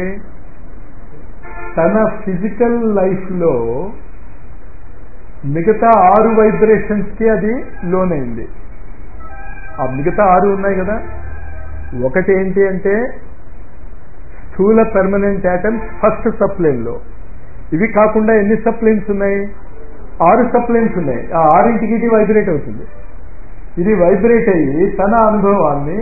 తన ఫిజికల్ లైఫ్లో మిగతా ఆరు వైబ్రేషన్స్కి అది లోనైంది. ఆ మిగతా ఆరు ఉన్నాయి కదా, ఒకటి ఏంటి అంటే స్థూల పెర్మనెంట్ యాటమ్స్ ఫస్ట్ సప్లైన్లో. ఇవి కాకుండా ఎన్ని సప్లైన్స్ ఉన్నాయి? ఆరు సప్లైన్స్ ఉన్నాయి. ఆ ఆరింటికి ఇది వైబ్రేట్ అవుతుంది. ఇది వైబ్రేట్ అయ్యి తన అనుభవాన్ని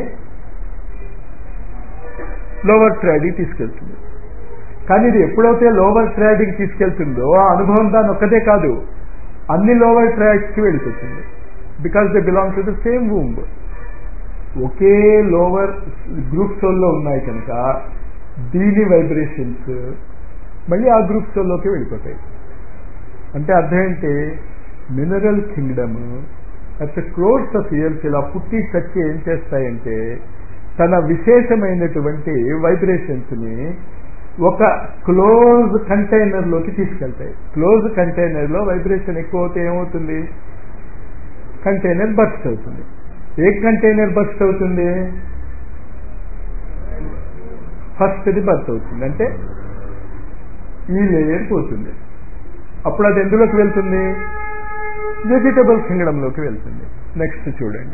లోవర్ ట్రాడీకి తీసుకెళ్తుంది. కానీ ఇది ఎప్పుడైతే లోవర్ ట్రాడీకి తీసుకెళ్తుందో ఆ అనుభవం దాని ఒక్కటే కాదు, అన్ని లోవర్ ట్రాడ్స్కి వెళ్ళిపోతుంది. Because they belong to the same womb. ఒకే లోవర్ గ్రూప్ సోల్లో ఉన్నాయి కనుక దీని వైబ్రేషన్స్ మళ్ళీ ఆ గ్రూప్ సోల్లోకి వెళ్ళిపోతాయి. అంటే అర్థం ఏంటి? Mineral kingdom at crores of years ఇలా పుట్టి చచ్చి ఏం చేస్తాయంటే తన విశేషమైనటువంటి వైబ్రేషన్స్ని ఒక క్లోజ్ కంటైనర్లోకి తీసుకెళ్తాయి. క్లోజ్ కంటైనర్లో వైబ్రేషన్ ఎక్కువ అవుతే ఏమవుతుంది? కంటైనర్ బర్స్ట్ అవుతుంది. ఏ కంటైనర్ బర్స్ట్ అవుతుంది? ఫస్ట్ది బర్స్ట్ అవుతుంది, అంటే ఈ లేయర్ పోతుంది. అప్పుడు అది ఎందులోకి వెళ్తుంది? వెజిటబుల్ కింగ్డంలోకి వెళ్తుంది. నెక్స్ట్ చూడండి,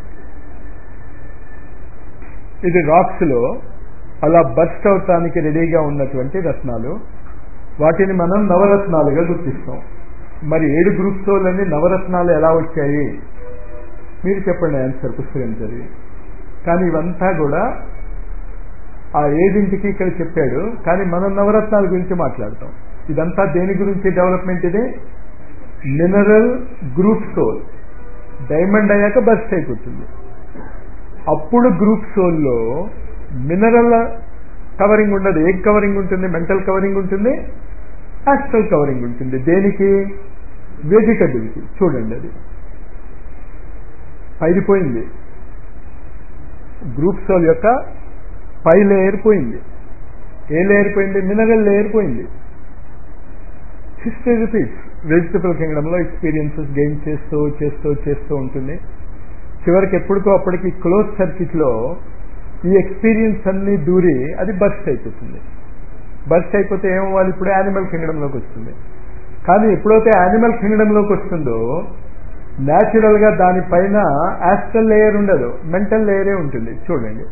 ఇది రాక్స్లో అలా బర్స్ట్ అవటానికి రెడీగా ఉన్నటువంటి రత్నాలు. వాటిని మనం నవరత్నాలుగా గుర్తిస్తాం. మరి ఏడు గ్రూప్ సోల్ని నవరత్నాలు ఎలా వచ్చాయి? మీరు చెప్పండి ఆన్సర్ పుస్తకం చదివి. కానీ ఇవంతా కూడా ఆ ఏడింటికి ఇక్కడ చెప్పాడు, కానీ మనం నవరత్నాల గురించి మాట్లాడతాం. ఇదంతా దేని గురించి డెవలప్మెంట్? ఇది మినరల్ గ్రూప్ సోల్. డైమండ్ అయ్యాక బర్స్ట్ అయిపోతుంది. అప్పుడు గ్రూప్ సోల్లో మినరల్ కవరింగ్ ఉండదు. ఏం కవరింగ్ ఉంటుంది? మెంటల్ కవరింగ్ ఉంటుంది, ఆస్ట్రల్ కవరింగ్ ఉంటుంది. దేనికి? వెజిటబుల్కి. చూడండి, అది పైదిపోయింది. గ్రూప్ సోల్ యొక్క పై లేయర్ పోయింది. ఏ లేయర్ పోయింది? మినరల్ లేయర్ పోయింది. History repeats. వెజిటబుల్ కింగ్డంలో ఎక్స్పీరియన్సెస్ గెయిన్ చేస్తూ చేస్తూ చేస్తూ ఉంటుంది. చివరికి ఎప్పటికో అప్పటికి క్లోజ్ సర్క్యూట్లో ఈ ఎక్స్పీరియన్స్ అన్ని దూరి అది బర్స్ట్ అయిపోతుంది. బర్స్ట్ అయిపోతే ఏమవ్వాలి? ఇప్పుడు యానిమల్ కింగ్డంలోకి వస్తుంది. కానీ ఎప్పుడైతే యానిమల్ కింగ్డంలోకి వస్తుందో న్యాచురల్గా దానిపైన ఆస్ట్రల్ లేయర్ ఉండదు, మెంటల్ లేయరే ఉంటుంది. చూడండి,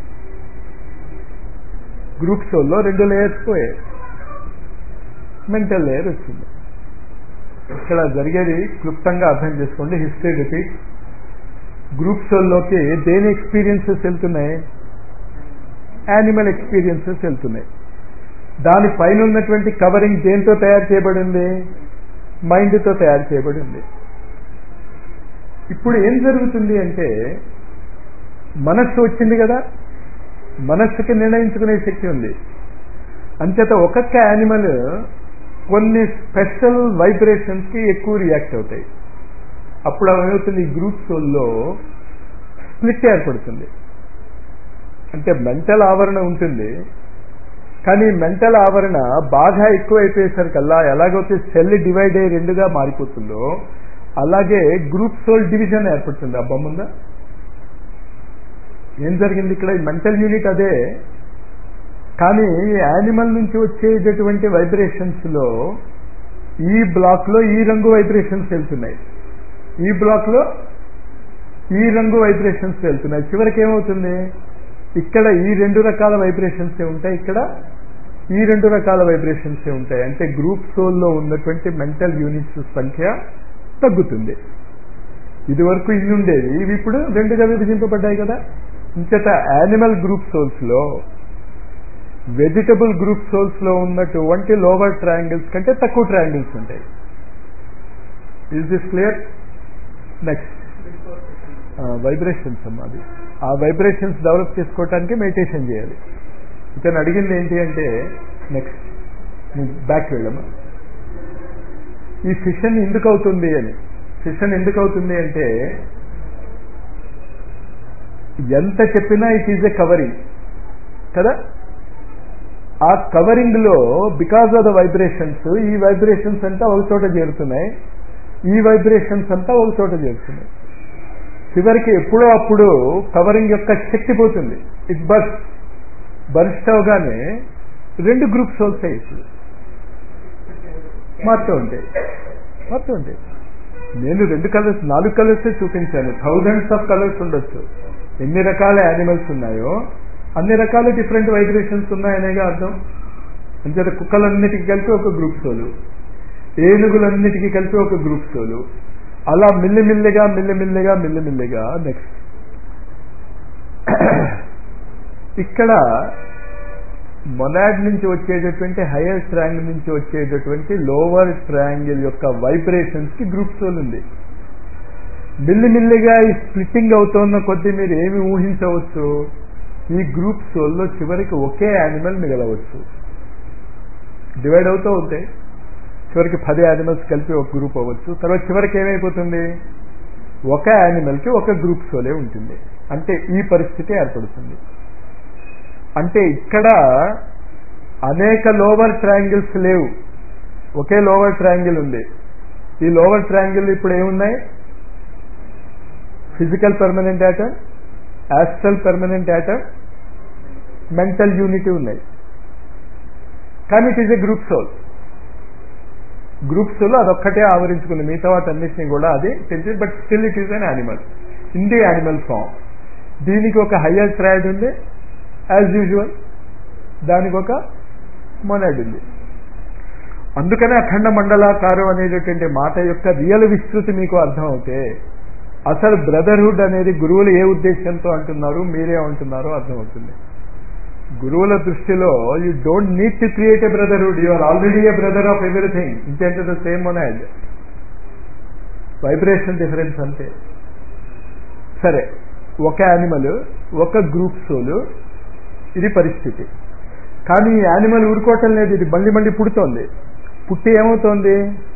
గ్రూప్ సోల్లో రెండు లేయర్స్ పోయాయి, మెంటల్ లేయర్ వచ్చింది. ఇక్కడ జరిగేది క్లుప్తంగా అర్థం చేసుకోండి. History repeat. గ్రూప్ సోల్లోకి దేని ఎక్స్పీరియన్సెస్ వెళ్తున్నాయి? యానిమల్ ఎక్స్పీరియన్సెస్ వెళ్తున్నాయి. దానిపైన ఉన్నటువంటి కవరింగ్ దేంతో తయారు చేయబడింది? మైండ్తో తయారు చేయబడింది. ఇప్పుడు ఏం జరుగుతుంది అంటే మనస్సు వచ్చింది కదా, మనస్సుకి నిర్ణయించుకునే శక్తి ఉంది. అంచేత ఒక్కొక్క యానిమల్ కొన్ని స్పెషల్ వైబ్రేషన్స్కి ఎక్కువ రియాక్ట్ అవుతాయి. అప్పుడు ఏమవుతుంది? ఈ గ్రూప్ సోల్లో స్ప్లిట్ ఏర్పడుతుంది. అంటే మెంటల్ ఆవరణ ఉంటుంది, కానీ మెంటల్ ఆవరణ బాగా ఎక్కువ అయిపోయేసరికల్లా ఎలాగైతే సెల్ డివైడ్ అయ్యి రెండుగా మారిపోతుందో అలాగే గ్రూప్ సోల్ డివిజన్ ఏర్పడుతుంది. ఆ బొమ్మందా ఏం జరిగింది ఇక్కడ? ఈ మెంటల్ యూనిట్ అదే, కానీ యానిమల్ నుంచి వచ్చేటటువంటి వైబ్రేషన్స్లో ఈ బ్లాక్లో ఈ రంగు వైబ్రేషన్స్ వెళ్తున్నాయి, ఈ బ్లాక్లో ఈ రంగు వైబ్రేషన్స్ వెళ్తున్నాయి. చివరికి ఏమవుతుంది? ఇక్కడ ఈ రెండు రకాల వైబ్రేషన్సే ఉంటాయి, ఇక్కడ ఈ రెండు రకాల వైబ్రేషన్సే ఉంటాయి. అంటే గ్రూప్ సోల్లో ఉన్నటువంటి మెంటల్ యూనిట్స్ సంఖ్య తగ్గుతుంది. ఇది వరకు ఇన్ని ఉండేవి, ఇవి ఇప్పుడు రెండుగా విభజింపబడ్డాయి కదా. ఇంచేత యానిమల్ గ్రూప్ సోల్స్లో వెజిటబుల్ గ్రూప్ సోల్స్లో ఉన్నటువంటి లోవర్ ట్రయాంగిల్స్ కంటే తక్కువ ట్రయాంగిల్స్ ఉంటాయి. Is this clear? Next vibrations అమ్మా. అది ఆ వైబ్రేషన్స్ డెవలప్ చేసుకోవటానికి మెడిటేషన్ చేయాలి. ఇతను అడిగింది ఏంటి అంటే, నెక్స్ట్ బ్యాక్ వెళ్ళమ్మా. ఈ ఫిషన్ ఎందుకు అవుతుంది అని. ఫిషన్ ఎందుకు అవుతుంది అంటే ఎంత చెప్పినా ఇట్ ఈజ్ ఎ కవరింగ్ కదా. ఆ కవరింగ్ లో బికాస్ ఆఫ్ ద వైబ్రేషన్స్ ఈ వైబ్రేషన్స్ అంతా ఒక చోట చేరుతున్నాయి, ఈ వైబ్రేషన్స్ అంతా ఒక చోట చేరుతున్నాయి. చివరికి ఎప్పుడో అప్పుడు కవరింగ్ యొక్క శక్తి పోతుంది. ఇట్ బర్స్ట్ బర్స్ట్ అవగానే రెండు గ్రూప్స్ అవుతాయి. ఇప్పుడు మారుతూ ఉంటాయి మారుతూ ఉంటాయి నేను రెండు కలర్స్ నాలుగు కలర్సే చూపించాను. థౌజండ్స్ ఆఫ్ కలర్స్ ఉండొచ్చు. ఎన్ని రకాల యానిమల్స్ ఉన్నాయో అన్ని రకాల డిఫరెంట్ వైబ్రేషన్స్ ఉన్నాయనేగా అర్థం. అంచేత కుక్కలన్నిటికీ కలిపి ఒక గ్రూప్ సోలు, ఏనుగులన్నిటికీ కలిపి ఒక గ్రూప్ సోలు, అలా మిల్లిమిల్లిగా మిల్లిమిల్లిగా మిల్లిమిల్లిగా నెక్స్ట్. ఇక్కడ మొనాడ్ నుంచి వచ్చేటటువంటి హయ్యర్ ట్రయాంగిల్ నుంచి వచ్చేటటువంటి లోవర్ ట్రయాంగిల్ యొక్క వైబ్రేషన్స్ కి గ్రూప్ సోల్ ఉంది. మిల్లిమిల్లిగా ఈ స్ప్లిట్టింగ్ అవుతున్న కొద్దీ మీరు ఏమి ఊహించవచ్చు, ఈ గ్రూప్ సోల్లో చివరికి ఒకే యానిమల్ మిగలవచ్చు. డివైడ్ అవుతూ ఉంటాయి. చివరికి పది యానిమల్స్ కలిపి ఒక గ్రూప్ అవ్వచ్చు. తర్వాత చివరికి ఏమైపోతుంది, ఒక యానిమల్కి ఒక గ్రూప్ సోలే ఉంటుంది. అంటే ఈ పరిస్థితి ఏర్పడుతుంది. అంటే ఇక్కడ అనేక లోవర్ ట్రయాంగిల్స్ లేవు, ఒకే లోవర్ ట్రయాంగిల్ ఉంది. ఈ లోవర్ ట్రయాంగిల్ ఇప్పుడు ఏమున్నాయి, physical permanent atom, astral permanent atom, mental యూనిటీ ఉన్నాయి. కానీ it is a group soul. Group soul అదొక్కటే ఆవరించుకుంది, మిగతా వాటన్నిటినీ కూడా అది తెలిసి. But still it is an animal in the animal form. దీనికి ఒక హయ్యర్ ట్రయాడ్ ఉంది యాజ్ యూజువల్, దానికి ఒక మొనాడ్ ఉంది. అందుకనే అఖండ మండలాకారం అనేటటువంటి మాట యొక్క రియల్ విస్తృతి మీకు అర్థం అవుతే అసలు బ్రదర్హుడ్ అనేది గురువులు ఏ ఉద్దేశంతో అంటున్నారు, మీరే అంటున్నారో అర్థమవుతుంది. గురువుల దృష్టిలో you don't need to create a brotherhood, you are already a brother of everything. ఇంకేంటే the same monad, vibration difference అంతే. సరే, ఒక యానిమల్ ఒక గ్రూప్ సోలు, ఇది పరిస్థితి. కానీ ఈ యానిమల్ ఊరుకోవటం లేదు, ఇది మళ్ళీ మళ్ళీ పుడుతోంది. పుట్టి ఏమవుతోంది,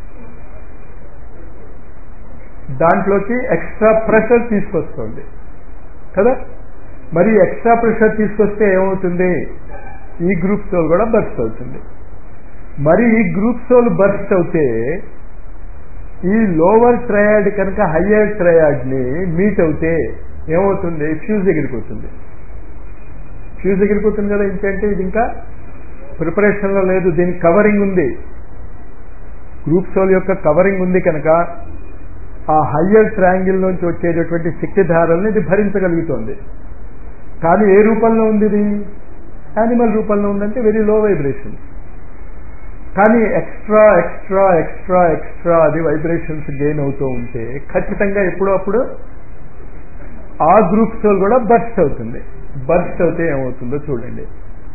దాంట్లోకి ఎక్స్ట్రా ప్రెషర్ తీసుకొస్తుంది కదా. మరి ఎక్స్ట్రా ప్రెషర్ తీసుకొస్తే ఏమవుతుంది, ఈ గ్రూప్ సోల్ కూడా బర్స్ట్ అవుతుంది. మరి ఈ గ్రూప్ సోల్ బర్స్ట్ అవుతే ఈ లోవర్ ట్రయాడ్ కనుక హయ్యర్ ట్రయాడ్ ని మీట్ అవుతే ఏమవుతుంది, ఫ్యూజ్ ఎగిరిపోతుంది. ఫ్యూజ్ ఎగిరిపోతుంది కదా. ఇంకేంటే ఇది ఇంకా ప్రిపరేషన్లో లేదు, దీనికి కవరింగ్ ఉంది. గ్రూప్ సోల్ యొక్క కవరింగ్ ఉంది కనుక ఆ హయ్యర్ ట్రయాంగిల్ నుంచి వచ్చేటటువంటి శక్తిధారల్ని ఇది భరించగలుగుతోంది. కానీ ఏ రూపంలో ఉంది, ఇది యానిమల్ రూపంలో ఉందంటే వెరీ లో వైబ్రేషన్. కానీ ఎక్స్ట్రా ఎక్స్ట్రా ఎక్స్ట్రా ఎక్స్ట్రా అది వైబ్రేషన్స్ గెయిన్ అవుతూ ఉంటే ఖచ్చితంగా ఎప్పుడో అప్పుడు ఆ గ్రూప్ సోల్ కూడా బర్స్ట్ అవుతుంది. బర్స్ట్ అవుతే ఏమవుతుందో చూడండి.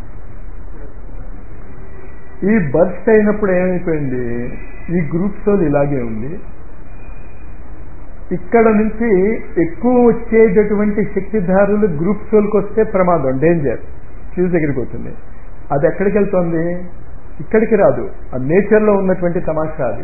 ఈ బర్స్ట్ అయినప్పుడు ఏమైపోయింది, ఈ గ్రూప్ సోల్ ఇలాగే ఉంది. ఇక్కడ నుంచి ఎక్కువ వచ్చేటటువంటి శక్తిధారులు గ్రూప్ సోల్కి వస్తే ప్రమాదం, డేంజర్, ఫ్యూజ్ ఎగిరిపోతుంది. అది ఎక్కడికి వెళ్తోంది, ఇక్కడికి రాదు. ఆ నేచర్లో ఉన్నటువంటి తమాషా అది.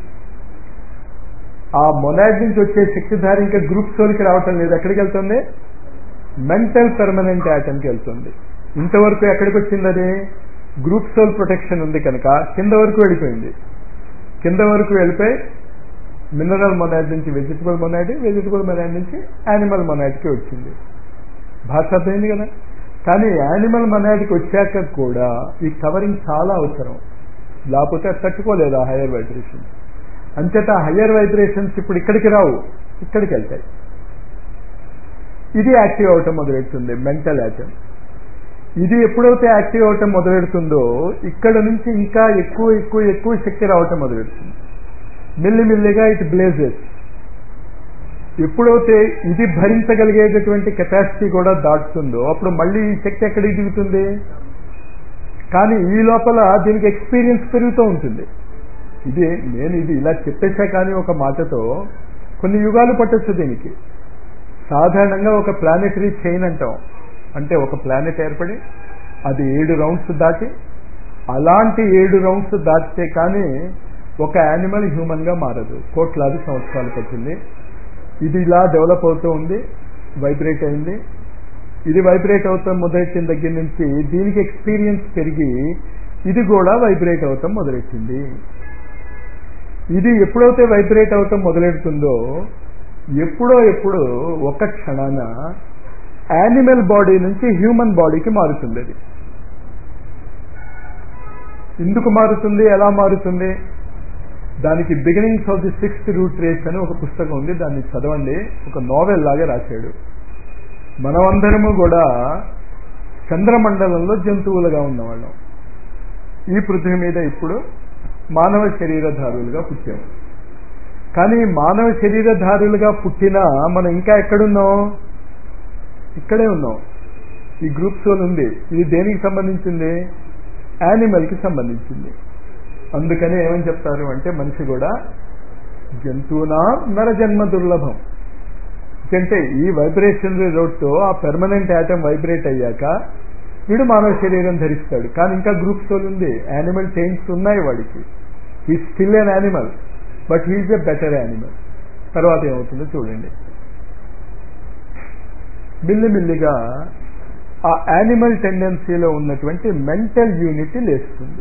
ఆ మొనాడ్ నుంచి వచ్చే శక్తిధార ఇంకా గ్రూప్ సోల్కి రావటం లేదు. ఎక్కడికి వెళ్తుంది, మెంటల్ పర్మనెంట్ యాటమ్కి వెళ్తుంది. ఇంతవరకు ఎక్కడికి వచ్చింది, అది గ్రూప్ సోల్ ప్రొటెక్షన్ ఉంది కనుక కింద వరకు వెళ్ళిపోయింది. కింద వరకు వెళ్ళిపోయి మినరల్ మొనాడ్ నుంచి వెజిటబుల్ మొనాడ్, వెజిటబుల్ మొనాడ్ నుంచి యానిమల్ మొనాడ్కి వచ్చింది. భాష అర్థమైంది కదా. కానీ యానిమల్ మొనాడ్కి వచ్చాక కూడా ఈ కవరింగ్ చాలా అవసరం, లేకపోతే తట్టుకోలేదు ఆ హయ్యర్ వైబ్రేషన్స్. అంచేత హయ్యర్ వైబ్రేషన్స్ ఇప్పుడు ఇక్కడికి రావు, ఇక్కడికి వెళ్తాయి. ఇది యాక్టివ్ అవటం మొదలెడుతుంది, మెంటల్ యాటమ్. ఇది ఎప్పుడైతే యాక్టివ్ అవటం మొదలెడుతుందో ఇక్కడ నుంచి ఇంకా ఎక్కువ ఎక్కువ ఎక్కువ శక్తి రావటం మొదలెడుతుంది. మెల్లిమెల్లిగా ఇట్ బ్లేజెస్. ఎప్పుడైతే ఇది భరించగలిగేటటువంటి కెపాసిటీ కూడా దాటుతుందో అప్పుడు మళ్ళీ ఈ శక్తి ఎక్కడికి దిగుతుంది. కానీ ఈ లోపల దీనికి ఎక్స్పీరియన్స్ పెరుగుతూ ఉంటుంది. ఇది నేను ఇది ఇలా చెప్పేశా కానీ ఒక మాటతో కొన్ని యుగాలు పట్టొచ్చు దీనికి. సాధారణంగా ఒక ప్లానెటరీ చైన్ అంటాం, అంటే ఒక ప్లానెట్ ఏర్పడి అది ఏడు రౌండ్స్ దాటి, అలాంటి ఏడు రౌండ్స్ దాటితే కానీ ఒక యానిమల్ హ్యూమన్గా మారదు, కోట్లాది సంవత్సరాలు పట్టింది. ఇది ఇలా డెవలప్ అవుతూ ఉంది, వైబ్రేట్ అయింది. ఇది వైబ్రేట్ అవుతాం మొదలెట్టిన దగ్గర నుంచి దీనికి ఎక్స్పీరియన్స్ పెరిగి ఇది కూడా వైబ్రేట్ అవుతాం మొదలెట్టింది. ఇది ఎప్పుడైతే వైబ్రేట్ అవుతాం మొదలెడుతుందో ఎప్పుడో ఎప్పుడు ఒక క్షణాన యానిమల్ బాడీ నుంచి హ్యూమన్ బాడీకి మారుతుంది. అది ఎందుకు మారుతుంది, ఎలా మారుతుంది? దానికి beginnings of the sixth root race అని ఒక పుస్తకం ఉంది, దాన్ని చదవండి. ఒక నోవెల్ లాగా రాశాడు. మనమందరము కూడా చంద్రమండలంలో జంతువులుగా ఉన్నవాళ్ళం. ఈ పృథ్వీ మీద ఇప్పుడు మానవ శరీరధారులుగా పుట్టాము. కానీ మానవ శరీరధారులుగా పుట్టినా మనం ఇంకా ఎక్కడున్నాం? ఇక్కడే ఉన్నాం. ఈ గ్రూప్ సోల్ ఉంది. ఇది దేనికి సంబంధించింది? యానిమల్కి సంబంధించింది. అందుకని ఏమని చెప్తారు అంటే మనిషి కూడా జంతువునా నరజన్మ దుర్లభం. అంటే ఈ వైబ్రేషన్ రోడ్తో ఆ పెర్మనెంట్ యాటమ్ వైబ్రేట్ అయ్యాక వీడు మానవ శరీరం ధరిస్తాడు. కానీ ఇంకా గ్రూప్ సోల్ ఉంది, యానిమల్ చైన్స్ ఉన్నాయి వాడికి. He still an animal, but he's a better animal. తర్వాత ఏమవుతుందో చూడండి. మిల్లిమిల్లిగా ఆ యానిమల్ టెండెన్సీలో ఉన్నటువంటి మెంటల్ యూనిటీ లేస్తుంది.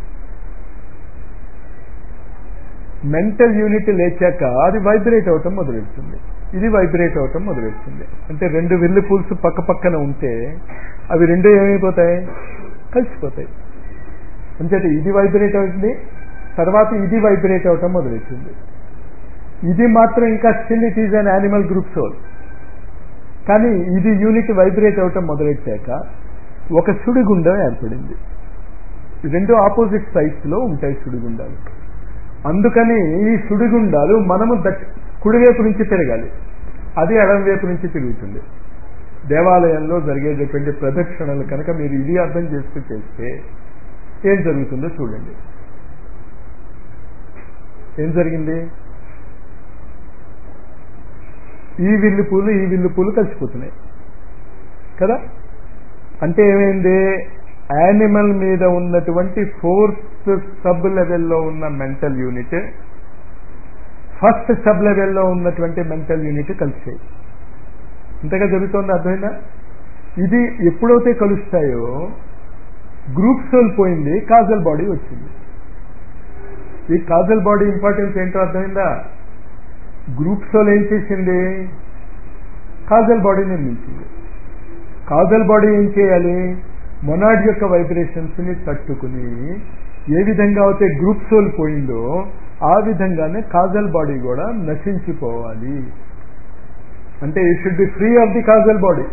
మెంటల్ యూనిటీ లేచాక అది వైబ్రేట్ అవటం మొదలెడుతుంది, ఇది వైబ్రేట్ అవటం మొదలెడుతుంది. అంటే రెండు విల్లు పూల్స్ పక్క పక్కన ఉంటే అవి రెండు ఏమైపోతాయి? కలిసిపోతాయి. అంచేత ఇది వైబ్రేట్ అవుతుంది, తర్వాత ఇది వైబ్రేట్ అవటం మొదలెడుతుంది. ఇది మాత్రం ఇంకా still it is an animal group soul. కానీ ఇది యూనిట్ వైబ్రేట్ అవటం మొదలెట్టాక ఒక సుడిగుండం ఏర్పడింది. రెండు ఆపోజిట్ సైడ్స్లో ఉంటాయి సుడిగుండాలు. అందుకని ఈ సుడిగుండాలు మనము దట్ కుడివైపు నుంచి తిరగాలి, అది ఎడం వైపు నుంచి తిరుగుతుంది. దేవాలయంలో జరిగేటటువంటి ప్రదక్షిణలు కనుక మీరు ఇది అర్థం చేసుకు చేస్తే ఏం జరుగుతుందో చూడండి. ఏం జరిగింది? ఈ విల్లు పూలు ఈ విల్లు పూలు కలిసిపోతున్నాయి కదా. అంటే ఏమైంది? యానిమల్ మీద ఉన్నటువంటి ఫోర్త్ సబ్ లెవెల్లో ఉన్న మెంటల్ యూనిట్ ఫస్ట్ సబ్ లెవెల్లో ఉన్నటువంటి మెంటల్ యూనిట్ కలిసాయి. ఇంతగా జరుగుతోంది, అర్థమైందా? ఇది ఎప్పుడైతే కలుస్తాయో గ్రూప్ సోల్ పోయింది, కాజల్ బాడీ వచ్చింది. ఈ కాజల్ బాడీ ఇంపార్టెన్స్ ఏంటో అర్థమైందా? గ్రూప్ సోల్ ఏం చేసింది? కాజల్ బాడీ నిర్మించింది. కాజల్ బాడీ ఏం చేయాలి? మొనాడ్ యొక్క వైబ్రేషన్స్ ని తట్టుకుని ఏ విధంగా అయితే గ్రూప్ సోల్ పోయిందో ఆ విధంగానే కాజల్ బాడీ కూడా నశించిపోవాలి. అంటే you should be free of the causal body.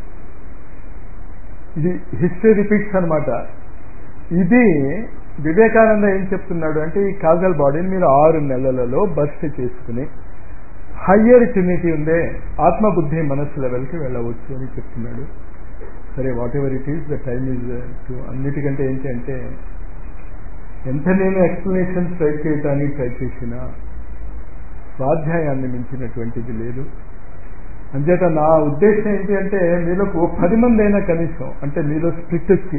ఇది హిస్టరీ రిపీట్స్ అనమాట. ఇది వివేకానంద ఏం చెప్తున్నాడు అంటే ఈ కాజల్ బాడీని మీరు ఆరు నెలలలో బర్స్ట్ చేసుకుని హయ్యర్ ట్రినిటీ ఉందే ఆత్మబుద్ధి మనస్సు లెవెల్కి వెళ్ళవచ్చు అని చెప్తున్నాడు. సరే, whatever it is, the time is to. అన్నిటికంటే ఏంటి అంటే ఎంత నేను ఎక్స్ప్లెనేషన్ ట్రై చేయటానికి ట్రై చేసినా స్వాధ్యాయాన్ని మించినటువంటిది లేదు. అంచేత నా ఉద్దేశం ఏంటి అంటే మీలో ఓ పది మంది అయినా కనీసం, అంటే మీలో స్ప్లిట్ వచ్చి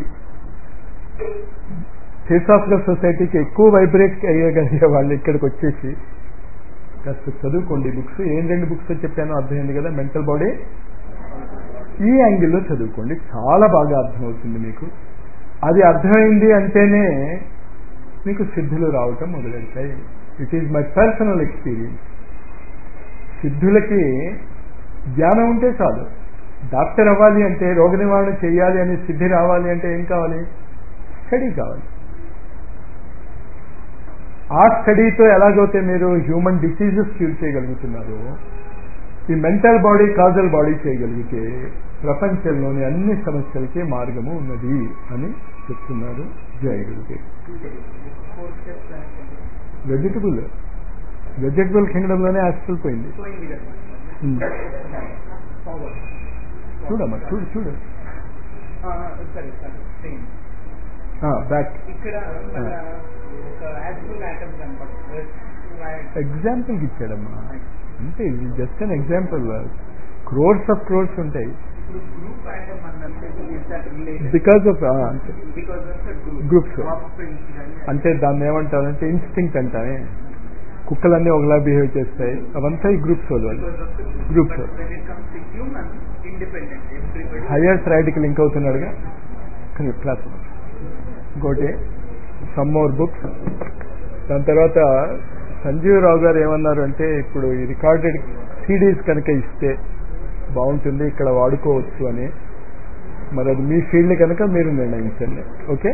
థియోసాఫికల్ సొసైటీకి ఎక్కువ వైబ్రేట్ అయ్యగలిగే వాళ్ళు ఇక్కడికి వచ్చేసి కాస్త చదువుకోండి బుక్స్. ఏం రెండు బుక్స్ చెప్పానో అర్థమైంది కదా. మెంటల్ బాడీ ఈ యాంగిల్లో చదువుకోండి, చాలా బాగా అర్థమవుతుంది మీకు. అది అర్థమైంది అంటేనే మీకు సిద్ధులు రావటం మొదలెడతాయి. It is my personal experience. సిద్ధులకి జ్ఞానం ఉంటే చాలు. డాక్టర్ అవ్వాలి అంటే, రోగ నివారణ చేయాలి అని సిద్ధి రావాలి అంటే ఏం కావాలి? స్టడీ కావాలి. ఆ స్టడీతో ఎలాగైతే మీరు హ్యూమన్ డిసీజెస్ క్యూర్ చేయగలుగుతున్నారు, ఈ మెంటల్ బాడీ కాజల్ బాడీ చేయగలిగితే ప్రపంచంలోని అన్ని సమస్యలకి మార్గము ఉన్నది అని చెప్తున్నారు. జయ గురుదేవ్. వెజిటబుల్ వెజిటబుల్ కింగ్డంలోనే హాస్పిటల్ పోయింది. చూడమ్మా, చూడు చూడు బ్యాక్. ఎగ్జాంపుల్కి ఇచ్చాడమ్మా, అంటే ఇది just an example. Crores of crores ఉంటాయి. బికాస్ ఆఫ్ గ్రూప్స్ అంటే దాన్ని ఏమంటారంటే ఇన్స్టింక్ట్ అంటానే. కుక్కలన్నీ ఒకలా బిహేవ్ చేస్తాయి, అవంతా ఈ గ్రూప్స్ వాళ్ళు. గ్రూప్స్ హయ్యర్ రైడ్కి లింక్ అవుతున్నాడుగా క్లాస్. ఇంకోటి సమ్ మోర్ బుక్స్. దాని తర్వాత సంజీవరావు గారు ఏమన్నారు అంటే ఇప్పుడు ఈ రికార్డెడ్ సీడీస్ కనుక ఇస్తే బాగుంటుంది, ఇక్కడ వాడుకోవచ్చు అని. మరి అది మీ ఫీల్డ్ కనుక మీరు నిర్ణయించండి. ఓకే,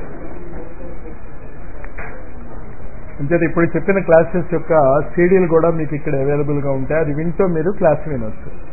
అంటే ఇప్పుడు చెప్పిన క్లాసెస్ యొక్క సీడీలు కూడా మీకు ఇక్కడ అవైలబుల్గా ఉంటాయి. అది వింటూ మీరు క్లాస్ వినొచ్చు.